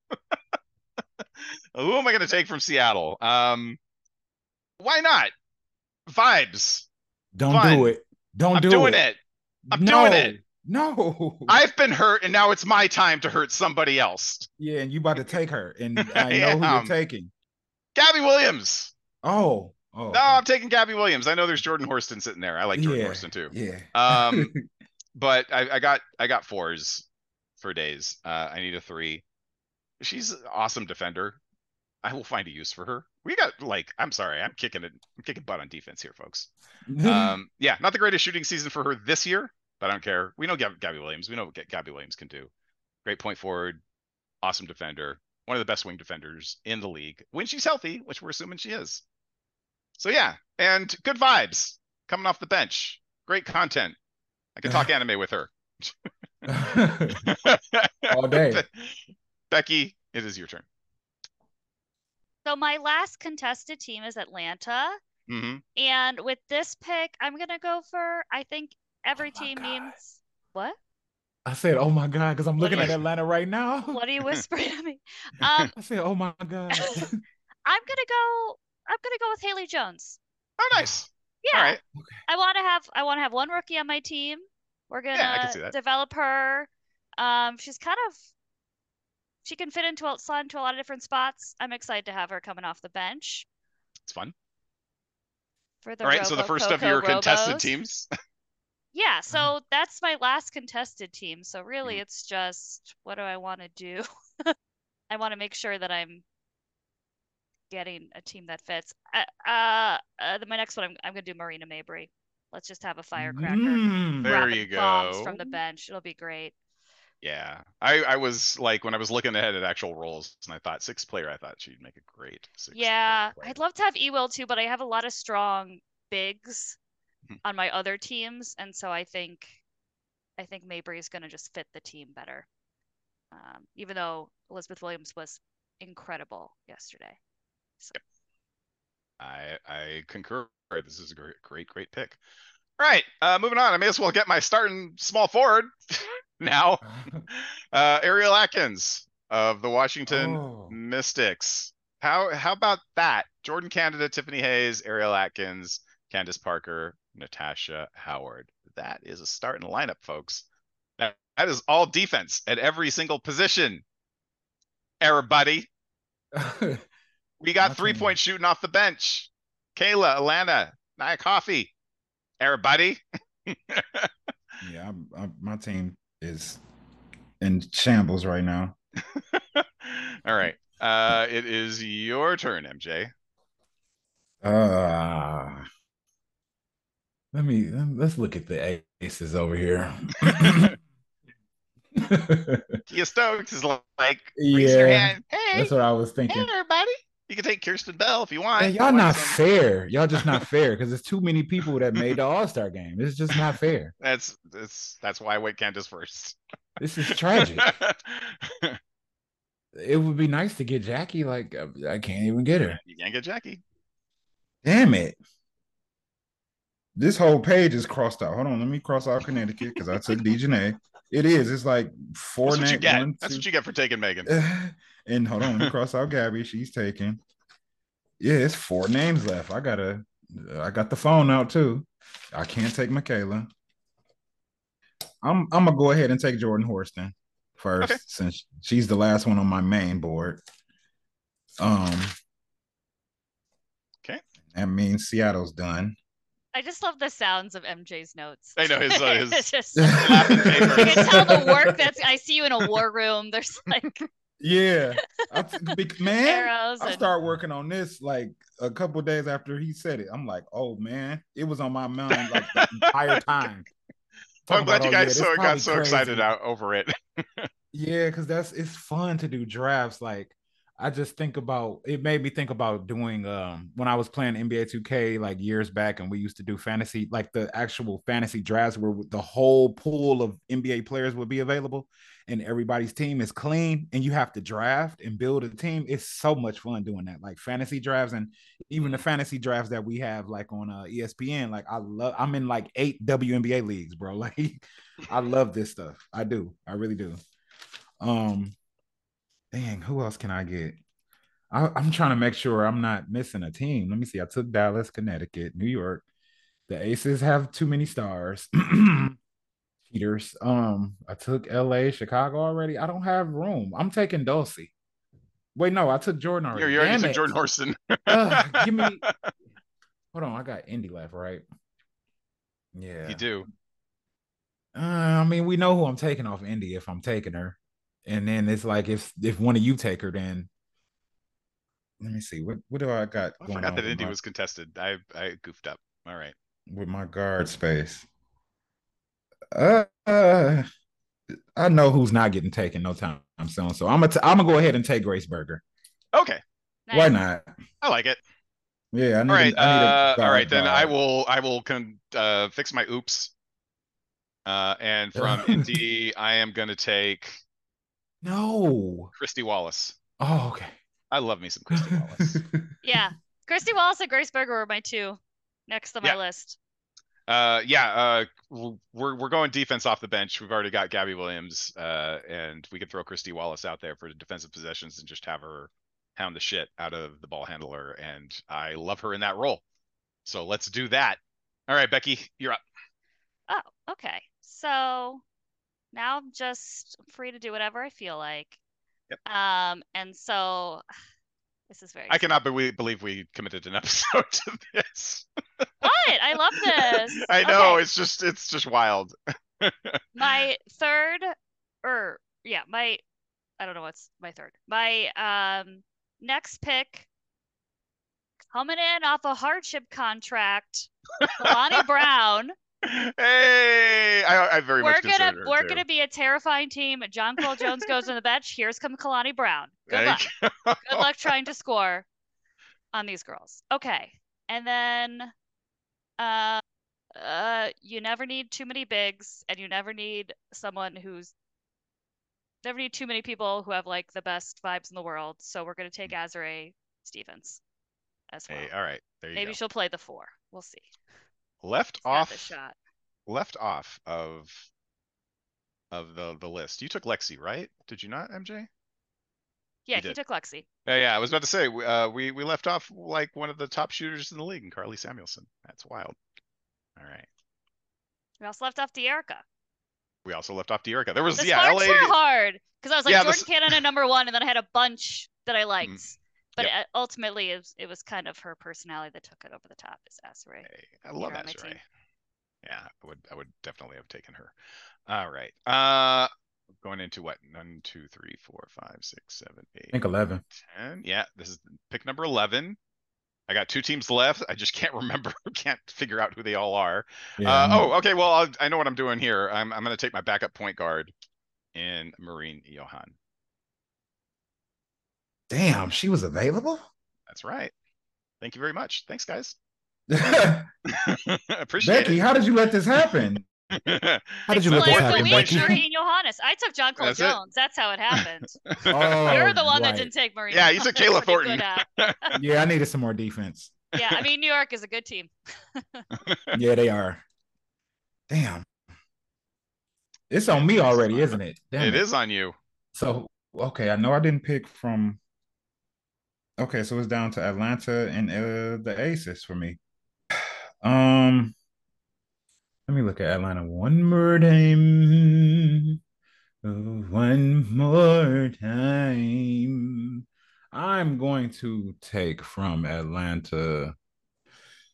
Who am I going to take from Seattle? Um, why not? Vibes. Don't Fun. do it. Don't I'm do doing it. it. I'm no. doing it. No. I've been hurt, and now it's my time to hurt somebody else. Yeah, and you about to take her, and I know Yeah. who you're taking. Gabby Williams. Oh. Oh. No, I'm taking Gabby Williams. I know there's Jordan Horston sitting there. I like Jordan yeah, Horston too. Yeah. Um, but I, I got I got fours for days. Uh, I need a three. She's an awesome defender. I will find a use for her. We got like I'm sorry, I'm kicking it. I'm kicking butt on defense here, folks. Um, yeah, not the greatest shooting season for her this year, but I don't care. We know Gab- Gabby Williams. We know what Gabby Williams can do. Great point forward, awesome defender, one of the best wing defenders in the league when she's healthy, which we're assuming she is. So yeah, and good vibes coming off the bench. Great content. I can talk anime with her. All day. Becky, it is your turn. So my last contested team is Atlanta. Mm-hmm. And with this pick, I'm going to go for, I think every oh team God. means, what? I said, oh my God, because I'm What looking are at you- Atlanta right now. What are you whispering at me? Um, I said, oh my God. I'm going to go, I'm going to go with Haley Jones. Oh, nice. Yeah. All right. Okay. I want to have, I want to have one rookie on my team. We're going to Yeah, develop her. Um, she's kind of, she can fit into a, slot into a lot of different spots. I'm excited to have her coming off the bench. It's fun. For the All right, Robo so the first Coco of your Robos. contested teams. Yeah, so that's my last contested team. So really, Mhm. it's just what do I want to do? I want to make sure that I'm getting a team that fits. Uh, uh, uh my next one, I'm I'm gonna do Marina Mabry. Let's just have a firecracker. Mm. There Dropping you bombs go. from the bench. It'll be great. Yeah, I I was like when I was looking ahead at actual roles, and I thought sixth player. I thought she'd make a great sixth Yeah, player. I'd love to have Ewell too, but I have a lot of strong bigs Mhm. on my other teams, and so I think I think Mabry is gonna just fit the team better. Um, even though Elizabeth Williams was incredible yesterday. So. Yep. I I concur. This is a great great great pick. All right, uh, moving on. I may as well get my starting small forward now. Uh, Ariel Atkins of the Washington Oh. Mystics. How how about that? Jordan Candida, Tiffany Hayes, Ariel Atkins, Candace Parker, Natasha Howard. That is a starting lineup, folks. That, that is all defense at every single position. Everybody. We got three point shooting off the bench. Kayla, Alana, Nia Coffee. Everybody. Yeah, I'm, I'm, my team is in shambles right now. All right. Uh, it is your turn, M J. Uh, let me let's look at the aces over here. Kia Stokes is like, raise yeah, your hand. Hey, that's what I was thinking. Hey, everybody. You can take Kirsten Bell if you want. Hey, y'all want not some... fair. Y'all just not fair because there's too many people that made the All-Star game. It's just not fair. That's that's that's why I went Candace first. This is tragic. It would be nice to get Jackie. Like I can't even get her. You can't get Jackie. Damn it. This whole page is crossed out. Hold on, let me cross out Connecticut because I took DeJounte. It is. It's like four. That's what you get. One, That's what you get for taking Megan. And hold on, let me cross out Gabby. She's taken. Yeah, it's four names left. I gotta. I got the phone out too. I can't take Michaela. I'm. I'm gonna go ahead and take Jordan Horston first, okay, since she's the last one on my main board. Um. Okay. That means Seattle's done. I just love the sounds of M J's notes. I know his. Uh, his it's just laughing you can tell the work that's. I see you in a war room. There's like. Yeah, I t- bec- man, Arrows I and started working on this like a couple of days after he said it. I'm like, oh man, it was on my mind like the entire time. Well, Talk I'm about, glad you oh guys yeah, this so got probably so excited crazy. out over it. Yeah, because that's it's fun to do drafts. Like I just think about it made me think about doing um when I was playing N B A two K like years back, and we used to do fantasy, like the actual fantasy drafts where the whole pool of N B A players would be available and everybody's team is clean and you have to draft and build a team. It's so much fun doing that. Like fantasy drafts and even the fantasy drafts that we have like on uh, E S P N. Like I love I'm in like eight W N B A leagues, bro. Like I love this stuff. I do. I really do. Um, dang, who else can I get? I, I'm trying to make sure I'm not missing a team. Let me see. I took Dallas, Connecticut, New York. The Aces have too many stars. Cheaters. Um, I took L A, Chicago already. I don't have room. I'm taking Dulcie. Wait, no, I took Jordan you already. you already Damn took it. Jordan Horson. Uh, give me. Hold on, I got Indy left, right? You Yeah. do. Uh, I mean, we know who I'm taking off Indy if I'm taking her, and then it's like if if one of you take her, then let me see what what do I got I going forgot on that with Indy my was contested. I I goofed up. All right. with my guard space. Uh, uh I know who's not getting taken no time soon, so I'm gonna t- I'm gonna go ahead and take Grace Burger. Okay. Why nice. not? I like it. Yeah, I All need right. a I need a Uh, all right. guard Then I vibe. will I will con uh fix my oops. Uh, and from Indy, I am gonna take No. Christy Wallace. Oh, okay. I love me some Christy Wallace. Yeah. Christy Wallace and Grace Berger were my two next on my Yeah. list. Uh, yeah. Uh, w- we're we're going defense off the bench. We've already got Gabby Williams. Uh, and we could throw Christy Wallace out there for defensive possessions and just have her hound the shit out of the ball handler. And I love her in that role. So let's do that. All right, Becky, you're up. Oh, okay. So now I'm just free to do whatever I feel like. Yep. Um, and so this is very I exciting. cannot be- believe we committed an episode to this. What? I love this. I know, Okay. it's just it's just wild. My third, or yeah, my I don't know what's my third. My um next pick coming in off a hardship contract, Kalani Brown. Hey, I, I very We're much gonna considered her we're too. gonna be a terrifying team. Jonquel Jones goes on the bench. Here's come Kalani Brown. Good luck. Thank you. Good luck trying to score on these girls. Okay, and then uh, uh, you never need too many bigs, and you never need someone who's never need too many people who have like the best vibes in the world. So we're gonna take Azare Stevens as well. Hey, all right, there you Maybe go. she'll play the four. We'll see. Left She's got the off, shot. left off of of the the list. You took Lexi, right? Did you not, M J? Yeah, You he did. took Lexi. Yeah, yeah. I was about to say we- uh, we we left off like one of the top shooters in the league, Carly Samuelson. That's wild. All right. We also left off De'Erica. We also left off De'Erica. There was The yeah, Sparks L A. were hard because I was like Yeah, Jordan this- Cannon at number one, and then I had a bunch that I liked. Mm, But yep. it, ultimately, it was, it was kind of her personality that took it over the top. Is Azare? Hey, I love her on my Azare. team. Yeah, I would I would definitely have taken her. All right. Uh, going into what? One, two, three, four, five, six, seven, I eight, think eleven. ten. Yeah, this is pick number eleven. I got two teams left. I just can't remember. Can't figure out who they all are. Yeah. Uh, I'm- oh, okay. Well, I'll, I know what I'm doing here. I'm I'm going to take my backup point guard in Marine Johan. Damn, she was available. That's right. Thank you very much. Thanks, guys. Becky, Appreciate how did you let this happen? it. How did you let Player this of the happen, week, Becky? Marine Johannes. I took John Cole That's it. Jones. That's how it happened. Oh, You're the one that right. didn't take Marine. Yeah, you took Kayla Johannes when you Thornton. could have. Yeah, I needed some more defense. Yeah, I mean New York is a good team. Yeah, they are. Damn. It's on Yeah, me nice. already, isn't it? Damn It is on you. So, okay, I know I didn't pick from. Okay, so it's down to Atlanta and uh, the Aces for me. Um, let me look at Atlanta one more time. Oh, one more time. I'm going to take from Atlanta.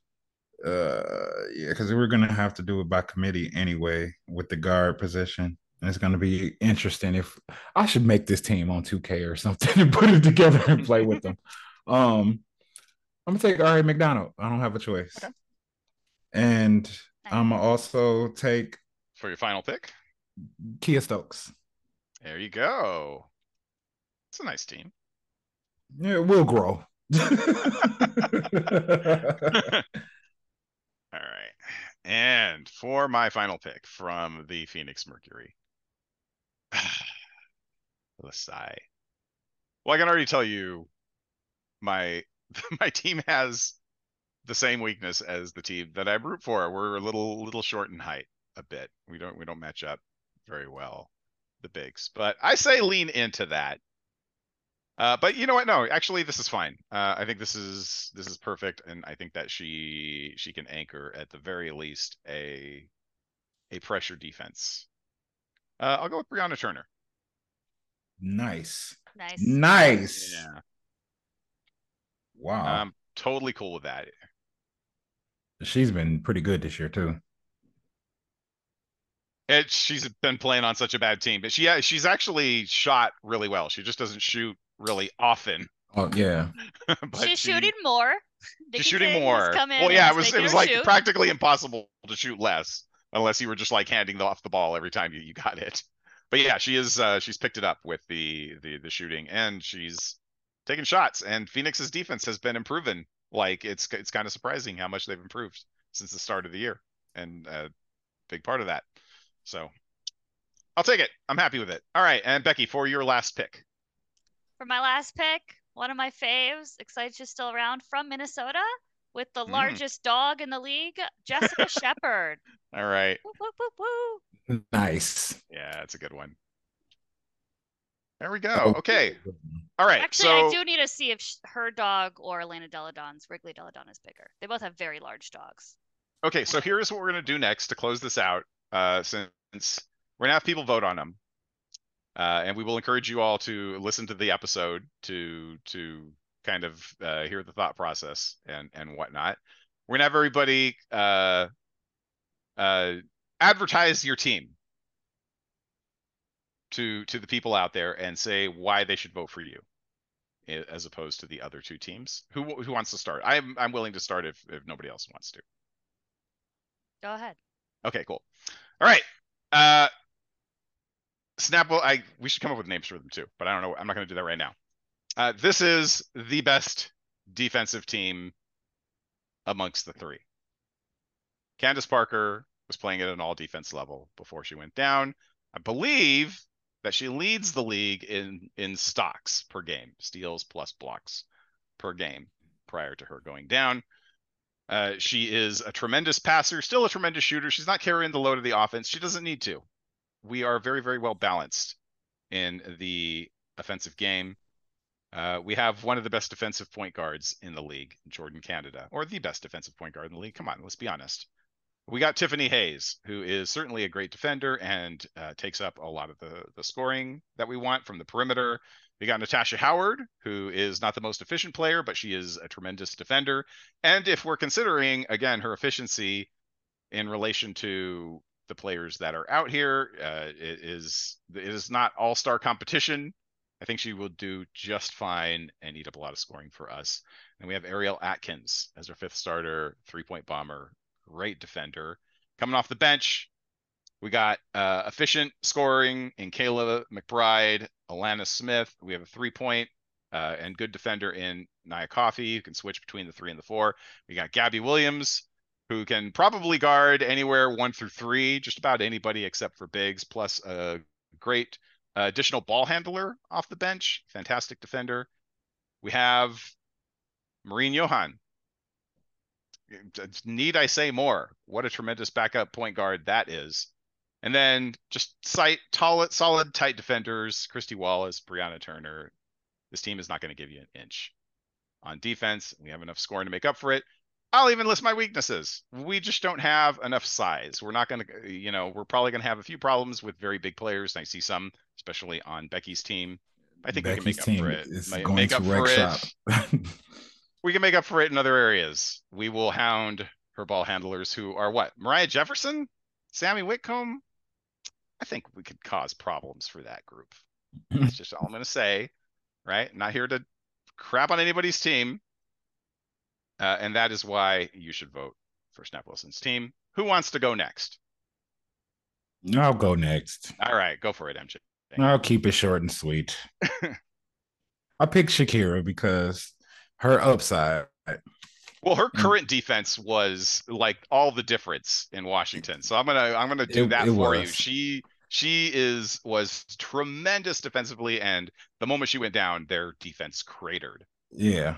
Uh, yeah, because we're gonna have to do it by committee anyway with the guard position. It's going to be interesting. If I should make this team on two K or something and put it together and play with them. Um, I'm gonna take Ari McDonald. I don't have a choice. Okay. And Nice. I'm gonna also take For your final pick, Kia Stokes. there you go. It's a nice team. Yeah, it will grow. All right. And for my final pick from the Phoenix Mercury. The sigh. Well, I can already tell you my my team has the same weakness as the team that I root for. We're a little little short in height a bit. We don't we don't match up very well, the bigs. But I say lean into that. Uh, but you know what? No, actually, this is fine. Uh, I think this is this is perfect, and I think that she she can anchor at the very least a a pressure defense. Uh, I'll go with Brianna Turner. Nice. Nice. Nice. Yeah. Wow. I'm totally cool with that. She's been pretty good this year too. It, she's been playing on such a bad team, but she she's actually shot really well. She just doesn't shoot really often. Oh yeah. But she's she, shooting more. She's shooting more. Well, yeah, it was it was like shoot. practically impossible to shoot less unless you were just like handing off the ball every time you, you got it. But yeah, she is uh, she's picked it up with the the the shooting, and she's taking shots. And Phoenix's defense has been improving. Like it's it's kind of surprising how much they've improved since the start of the year, and a big part of that. So I'll take it. I'm happy with it. All right, and Becky, for your last pick. For my last pick, one of my faves, excited she's still around, from Minnesota, with the mm. largest dog in the league, Jessica Shepard. All right. Woo, woo, woo, woo. Nice. Yeah, that's a good one. There we go. Okay. All right. Actually, so... I do need to see if her dog or Elena Delle Donne's Wrigley Delle Donne is bigger. They both have very large dogs. Okay, so here's what we're going to do next to close this out. Uh, since we're going to have people vote on them. Uh, and we will encourage you all to listen to the episode to to kind of uh, hear the thought process and, and whatnot. We're going to have everybody uh, uh, advertise your team to to the people out there and say why they should vote for you as opposed to the other two teams. Who who wants to start? I'm I'm willing to start if, if nobody else wants to. Go ahead. Okay, cool. All right. Uh, Snap will, I, we should come up with names for them too, but I don't know. I'm not going to do that right now. Uh, this is the best defensive team amongst the three. Candace Parker was playing at an all defense level before she went down. I believe that she leads the league in, in stocks per game, steals plus blocks per game prior to her going down. Uh, she is a tremendous passer, still a tremendous shooter. She's not carrying the load of the offense. She doesn't need to. We are very, very well balanced in the offensive game. Uh, we have one of the best defensive point guards in the league, Jordan Canada, or the best defensive point guard in the league. Come on, let's be honest. We got Tiffany Hayes, who is certainly a great defender and uh, takes up a lot of the, the scoring that we want from the perimeter. We got Natasha Howard, who is not the most efficient player, but she is a tremendous defender. And if we're considering, again, her efficiency in relation to the players that are out here, uh, it is it is not all-star competition. I think she will do just fine and eat up a lot of scoring for us. And we have Ariel Atkins as our fifth starter, three-point bomber, great defender. Coming off the bench, we got uh, efficient scoring in Kayla McBride, Alana Smith. We have a three-point uh, and good defender in Nia Coffey, who can switch between the three and the four. We got Gabby Williams, who can probably guard anywhere one through three, just about anybody except for bigs, plus a great uh, additional ball handler off the bench, fantastic defender. We have Maureen Johan. Need I say more? What a tremendous backup point guard that is. And then just sight, solid, solid, tight defenders, Christy Wallace, Brianna Turner. This team is not going to give you an inch. On defense, we have enough scoring to make up for it. I'll even list my weaknesses. We just don't have enough size. We're not going to, you know, we're probably going to have a few problems with very big players. And I see some, especially on Becky's team. I think Becky's we can make up for it. Is make, going make to up wreck for shop. it. We can make up for it in other areas. We will hound her ball handlers who are what? Mariah Jefferson? Sammy Whitcomb? I think we could cause problems for that group. That's just all I'm going to say, right? Not here to crap on anybody's team. Uh, and that is why you should vote for Snap Wilson's team. Who wants to go next? I'll go next. All right, go for it, M J. I'll keep it short and sweet. I picked Shakira because her upside. Well, her current defense was like all the difference in Washington. So I'm gonna I'm gonna do It- that it for was. you. She she is was tremendous defensively, and the moment she went down, their defense cratered. Yeah.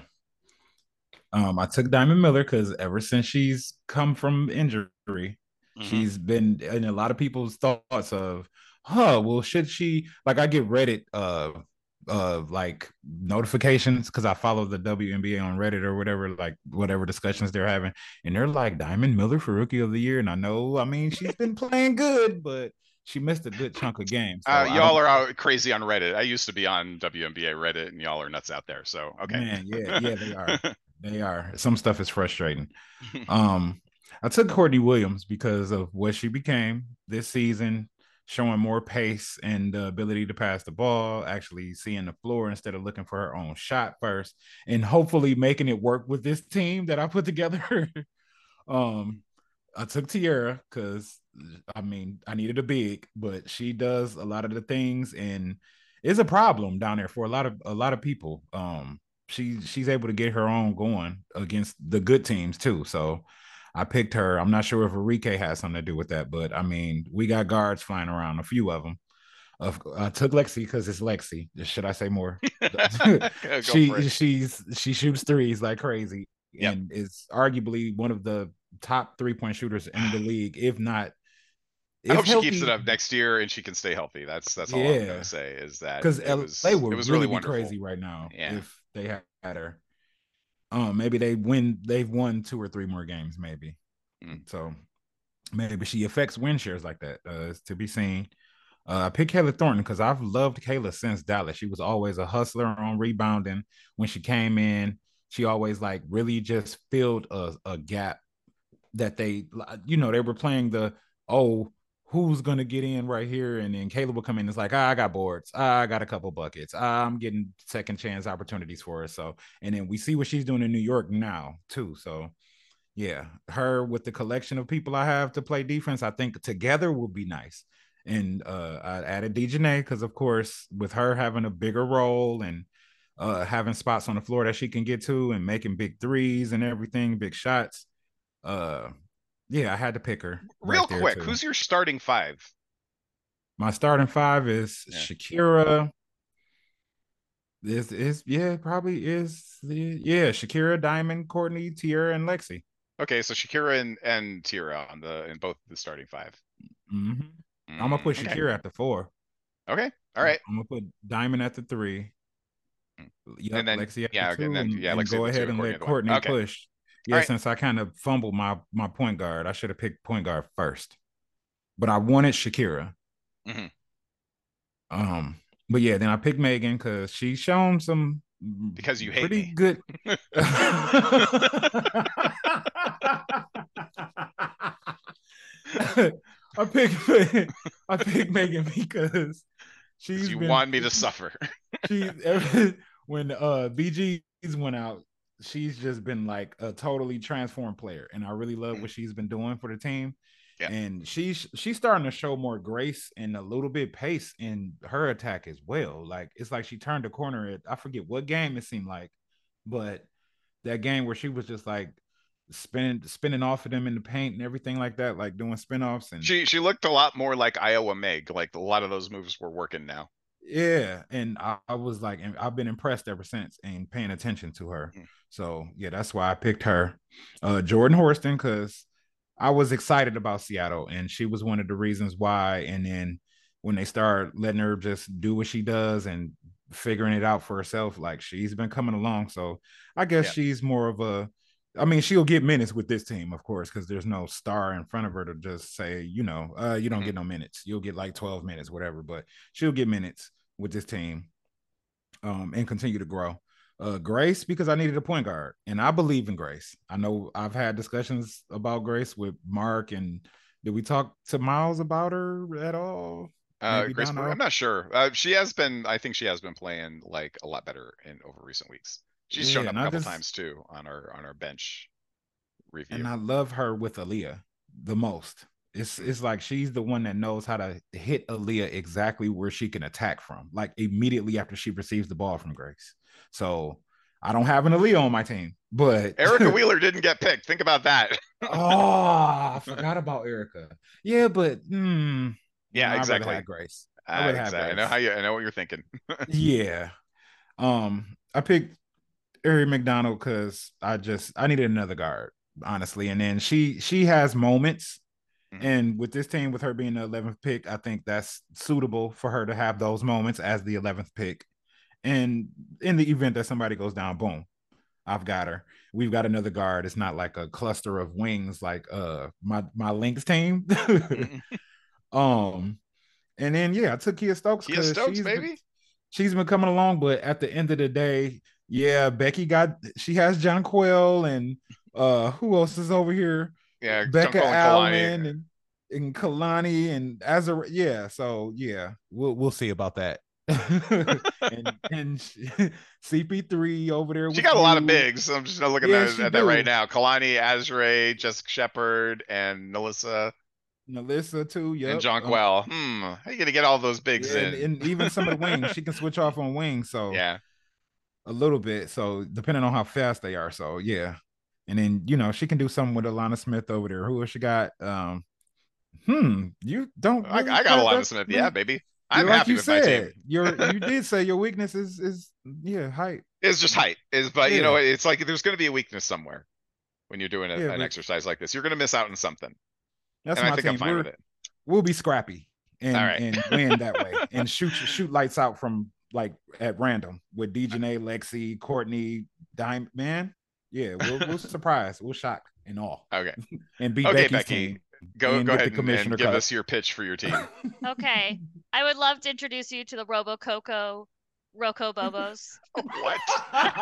Um, I took Diamond Miller because ever since she's come from injury, Mhm. she's been in a lot of people's thoughts of, huh, well, should she like I get Reddit uh uh like notifications because I follow the W N B A on Reddit or whatever, like whatever discussions they're having, and they're like Diamond Miller for rookie of the year. And I know, I mean, she's been playing good, but she missed a good chunk of games. So Uh, I y'all don't- are out crazy on Reddit. I used to be on W N B A Reddit, and y'all are nuts out there. So okay, Man, yeah, yeah, they are. They are. Some stuff is frustrating. Um, I took Courtney Williams because of what she became this season, showing more pace and the ability to pass the ball, actually seeing the floor instead of looking for her own shot first, and hopefully making it work with this team that I put together. um, I took Tierra because I mean I needed a big, but she does a lot of the things and is a problem down there for a lot of a lot of people. Um, she she's able to get her own going against the good teams too. So I picked her. I'm not sure if Enrique has something to do with that, but I mean we got guards flying around, a few of them. Of I took Lexi because it's Lexi. Should I say more? Go she for it. she's she shoots threes like crazy Yep. and is arguably one of the top three point shooters in the league, if not. I hope she keeps it up next year and she can stay healthy. That's that's all I'm Yeah. gonna say is that Because it L was A it would was really, really be wonderful. crazy right now Yeah. if they had her. Um, maybe they win. They've won two or three more games, maybe. Mm. So maybe she affects win shares like that. Uh, is to be seen. Uh, I picked Kayla Thornton because I've loved Kayla since Dallas. She was always a hustler on rebounding. When she came in, she always like really just filled a, a gap that they, you know, they were playing the, oh, who's going to get in right here? And then Kayla would come in. It's like, ah, I got boards. Ah, I got a couple buckets. Ah, I'm getting second chance opportunities for her. So, and then we see what she's doing in New York now too. So yeah, her with the collection of people I have to play defense, I think together would be nice. And uh, I added Dejanay because, of course, with her having a bigger role and uh, having spots on the floor that she can get to and making big threes and everything, big shots. Uh, yeah, I had to pick her. Real right there, quick, too. who's your starting five? My starting five is Yeah. Shakira. This is yeah, probably is yeah, Shakira, Diamond, Courtney, Tierra, and Lexi. Okay, so Shakira and, and Tira on the in both the starting five. Mm-hmm. I'm gonna put Mm, okay. Shakira at the four. Okay, all right. I'm gonna put Diamond at the three. Yep, And then- Lexi at yeah, the okay, two, and then- and, yeah, and Lexi at go the two ahead and and Courtney let at the one. Courtney Okay. push. Yeah, Alright. since I kind of fumbled my my point guard, I should have picked point guard first. But I wanted Shakira. Mhm. Um, but yeah, then I picked Megan because she's shown some Because you hate pretty me. good. I picked I picked Megan because she's You been want me to suffer. she ever, when uh B Gs went out, she's just been like a totally transformed player, and I really love what she's been doing for the team. Yeah. And she's she's starting to show more grace and a little bit pace in her attack as well. Like it's like she turned a corner at I forget what game it seemed like, but that game where she was just like spinning spinning off of them in the paint and everything like that, like doing spin-offs and She she looked a lot more like Iowa Meg. Like a lot of those moves were working now. yeah, and I, I was like, and I've been impressed ever since and paying attention to her. Mm. So yeah, that's why I picked her. Uh, Jordan Horston, because I was excited about Seattle, and she was one of the reasons why. And then when they start letting her just do what she does and figuring it out for herself, like she's been coming along. So I guess Yeah. she's more of a. I mean, she'll get minutes with this team, of course, because there's no star in front of her to just say, you know, uh, you don't Mhm. get no minutes. You'll get like twelve minutes, whatever. But she'll get minutes with this team, um, and continue to grow. Uh, Grace, because I needed a point guard, and I believe in Grace. I know I've had discussions about Grace with Mark and Did we talk to Miles about her at all? Uh, Maybe Grace down Berger, the I'm not sure. Uh, she has been, I think she has been playing like a lot better in over recent weeks. She's shown Yeah, up and a I couple just times too on our on our bench and review. I love her with Aaliyah the most. It's Mm. it's like she's the one that knows how to hit Aaliyah exactly where she can attack from, like immediately after she receives the ball from Grace. So I don't have an Aaliyah on my team, but Erica Wheeler didn't get picked. Think about that. oh, I forgot about Erica. Yeah, but mm, no, Yeah, I'd rather exactly. have Grace. I'd Uh, rather have exactly. I know Grace. how you. I know what you're thinking. Yeah. Um, I picked Ari McDonald because I just I needed another guard, honestly. And then she she has moments. Mhm. And with this team, with her being the eleventh pick, I think that's suitable for her to have those moments as the eleventh pick. And in the event that somebody goes down, boom, I've got her. We've got another guard. It's not like a cluster of wings like uh my my Lynx team. Mhm. um, and then yeah, I took Kia Stokes Kia because Stokes, she's been baby. she's been coming along, but at the end of the day, yeah, Becky got she has John Quill and uh who else is over here? Yeah, Becca Junko and Kalani. Allen and and Kalani and Azar. Yeah, so yeah, we'll we'll see about that. and and C P three over there She with got a lot of you. bigs. I'm just looking Yeah, at, she at that right do. now. Kalani, Azrae, Jessica Shepard, and Melissa Melissa too. and Yep. Um, Jonquel. Hmm. How you gonna get all those bigs yeah, and, in? and even some of the wings, she can switch off on wings. So Yeah. a little bit. So depending on how fast they are. So yeah. And then you know she can do something with Alana Smith over there. Who else she got? Um, hmm, you don't I, really I got have Alana that Smith. Yeah, many. baby. You're I'm like happy you with my team. said. Your you did say your weakness is is yeah height. It's just height. Is but you know Yeah, it's like there's going to be a weakness somewhere when you're doing a, yeah, an but exercise like this. You're going to miss out on something, that's and I my think I'm team. fine We're with it. we'll be scrappy All and right. and win that way and shoot shoot lights out from like at random with DeJounte, Lexi, Courtney, Dime man. Yeah, we'll we'll surprise, we'll shock and all Okay. and beat Okay, Becky's Becky, team go and go get the ahead and, and commissioner give cup. us your pitch for your team. Okay. I would love to introduce you to the Robo Coco Roco Bobos. What?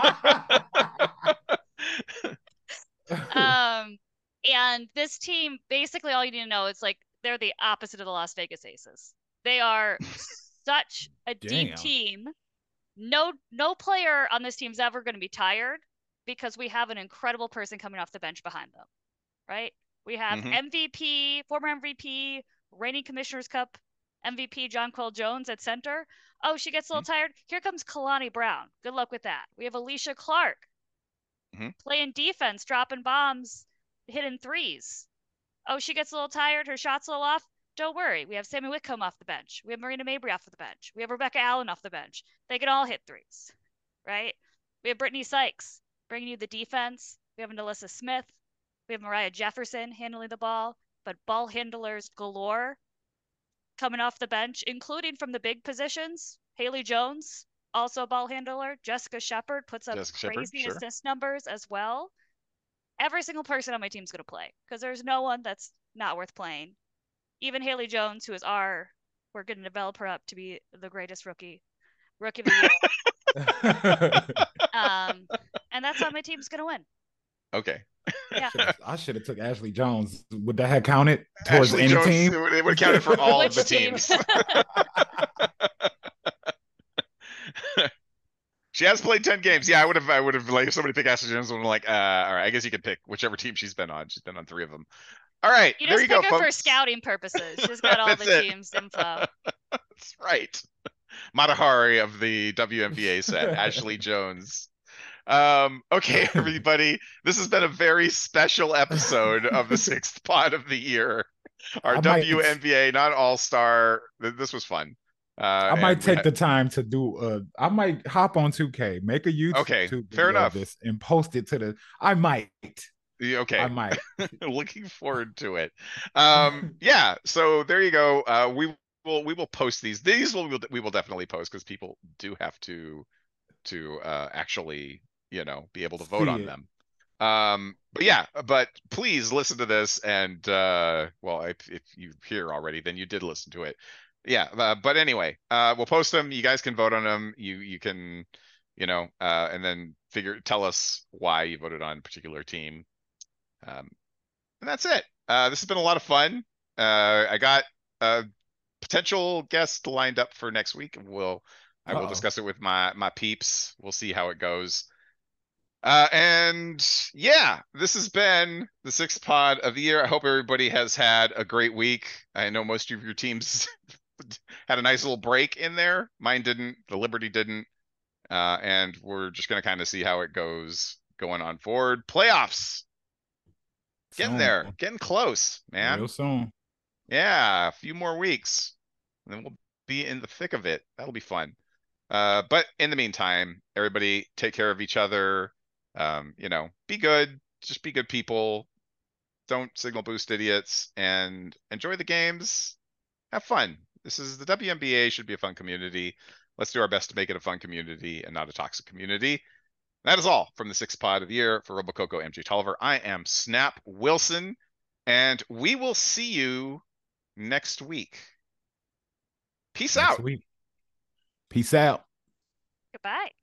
Um, and this team, basically all you need to know is like they're the opposite of the Las Vegas Aces. They are such a deep Damn. team. No no player on this team's ever going to be tired because we have an incredible person coming off the bench behind them. Right? We have Mhm. M V P, former M V P, reigning Commissioner's Cup M V P Jonquel Jones at center. Oh, she gets a little tired. Here comes Kalani Brown. Good luck with that. We have Alicia Clark Mhm. playing defense, dropping bombs, hitting threes. Oh, she gets a little tired. Her shot's a little off. Don't worry. We have Sammy Whitcomb off the bench. We have Marina Mabry off the bench. We have Rebecca Allen off the bench. They can all hit threes, right? We have Brittany Sykes bringing you the defense. We have Nelissa Smith. We have Mariah Jefferson handling the ball, but ball handlers galore coming off the bench, including from the big positions. Haley Jones, also a ball handler. Jessica Shepard puts up Jessica Shepard, crazy sure. assist numbers as well. Every single person on my team's going to play because there's no one that's not worth playing. Even Haley Jones, who is our, we're going to develop her up to be the greatest rookie, rookie of the year. um, and that's how my team's going to win. Okay. Yeah. I should have took Ashley Jones. Would that have counted towards Ashley any Jones, team? it would, it would have counted for all Which of the team? teams. She has played ten games. Yeah, I would have. I would have like if somebody picked Ashley Jones, I'm like, uh, all right. I guess you could pick whichever team she's been on. She's been on three of them. All right, You there just you pick go, her for folks. scouting purposes. She's got all That's the it. team's info. That's right. Matahari of the W N B A set, Ashley Jones. Um, okay, everybody. This has been a very special episode of the sixth pod of the year. Our I might- W N B A, not All Star. This was fun. Uh, I might and we take had- the time to do uh I might hop on two K, make a YouTube Okay, video fair enough. of this and post it to the I might. Yeah, Okay. I might. Looking forward to it. Um, yeah. So there you go. Uh, we will we will post these. These will we will definitely post because people do have to to uh, actually you know be able to vote See on it. them. Um, but yeah. But please listen to this and uh, well, if if you hear already, then you did listen to it. Yeah. Uh, but anyway, uh, we'll post them. You guys can vote on them. You you can you know uh, and then figure tell us why you voted on a particular team. Um, and that's it. Uh, this has been a lot of fun. Uh, I got a potential guest lined up for next week. We'll I will Uh-oh. discuss it with my my peeps. We'll see how it goes. Uh, and yeah, this has been the sixth pod of the year. I hope everybody has had a great week. I know most of your teams had a nice little break in there. Mine didn't. The Liberty didn't. Uh, and we're just gonna kind of see how it goes going on forward. Playoffs, getting Soon. there, getting close, man. Real soon. Yeah, a few more weeks, and then we'll be in the thick of it. That'll be fun. Uh, but in the meantime, everybody take care of each other. Um, you know, be good. Just be good people. Don't signal boost idiots, and enjoy the games. Have fun. This is the W N B A. Should be a fun community. Let's do our best to make it a fun community and not a toxic community. That is all from the sixth pod of the year. For Robococo, M J Tolliver, I am Snap Wilson, and we will see you next week. Peace Next out. week. Peace out. Goodbye.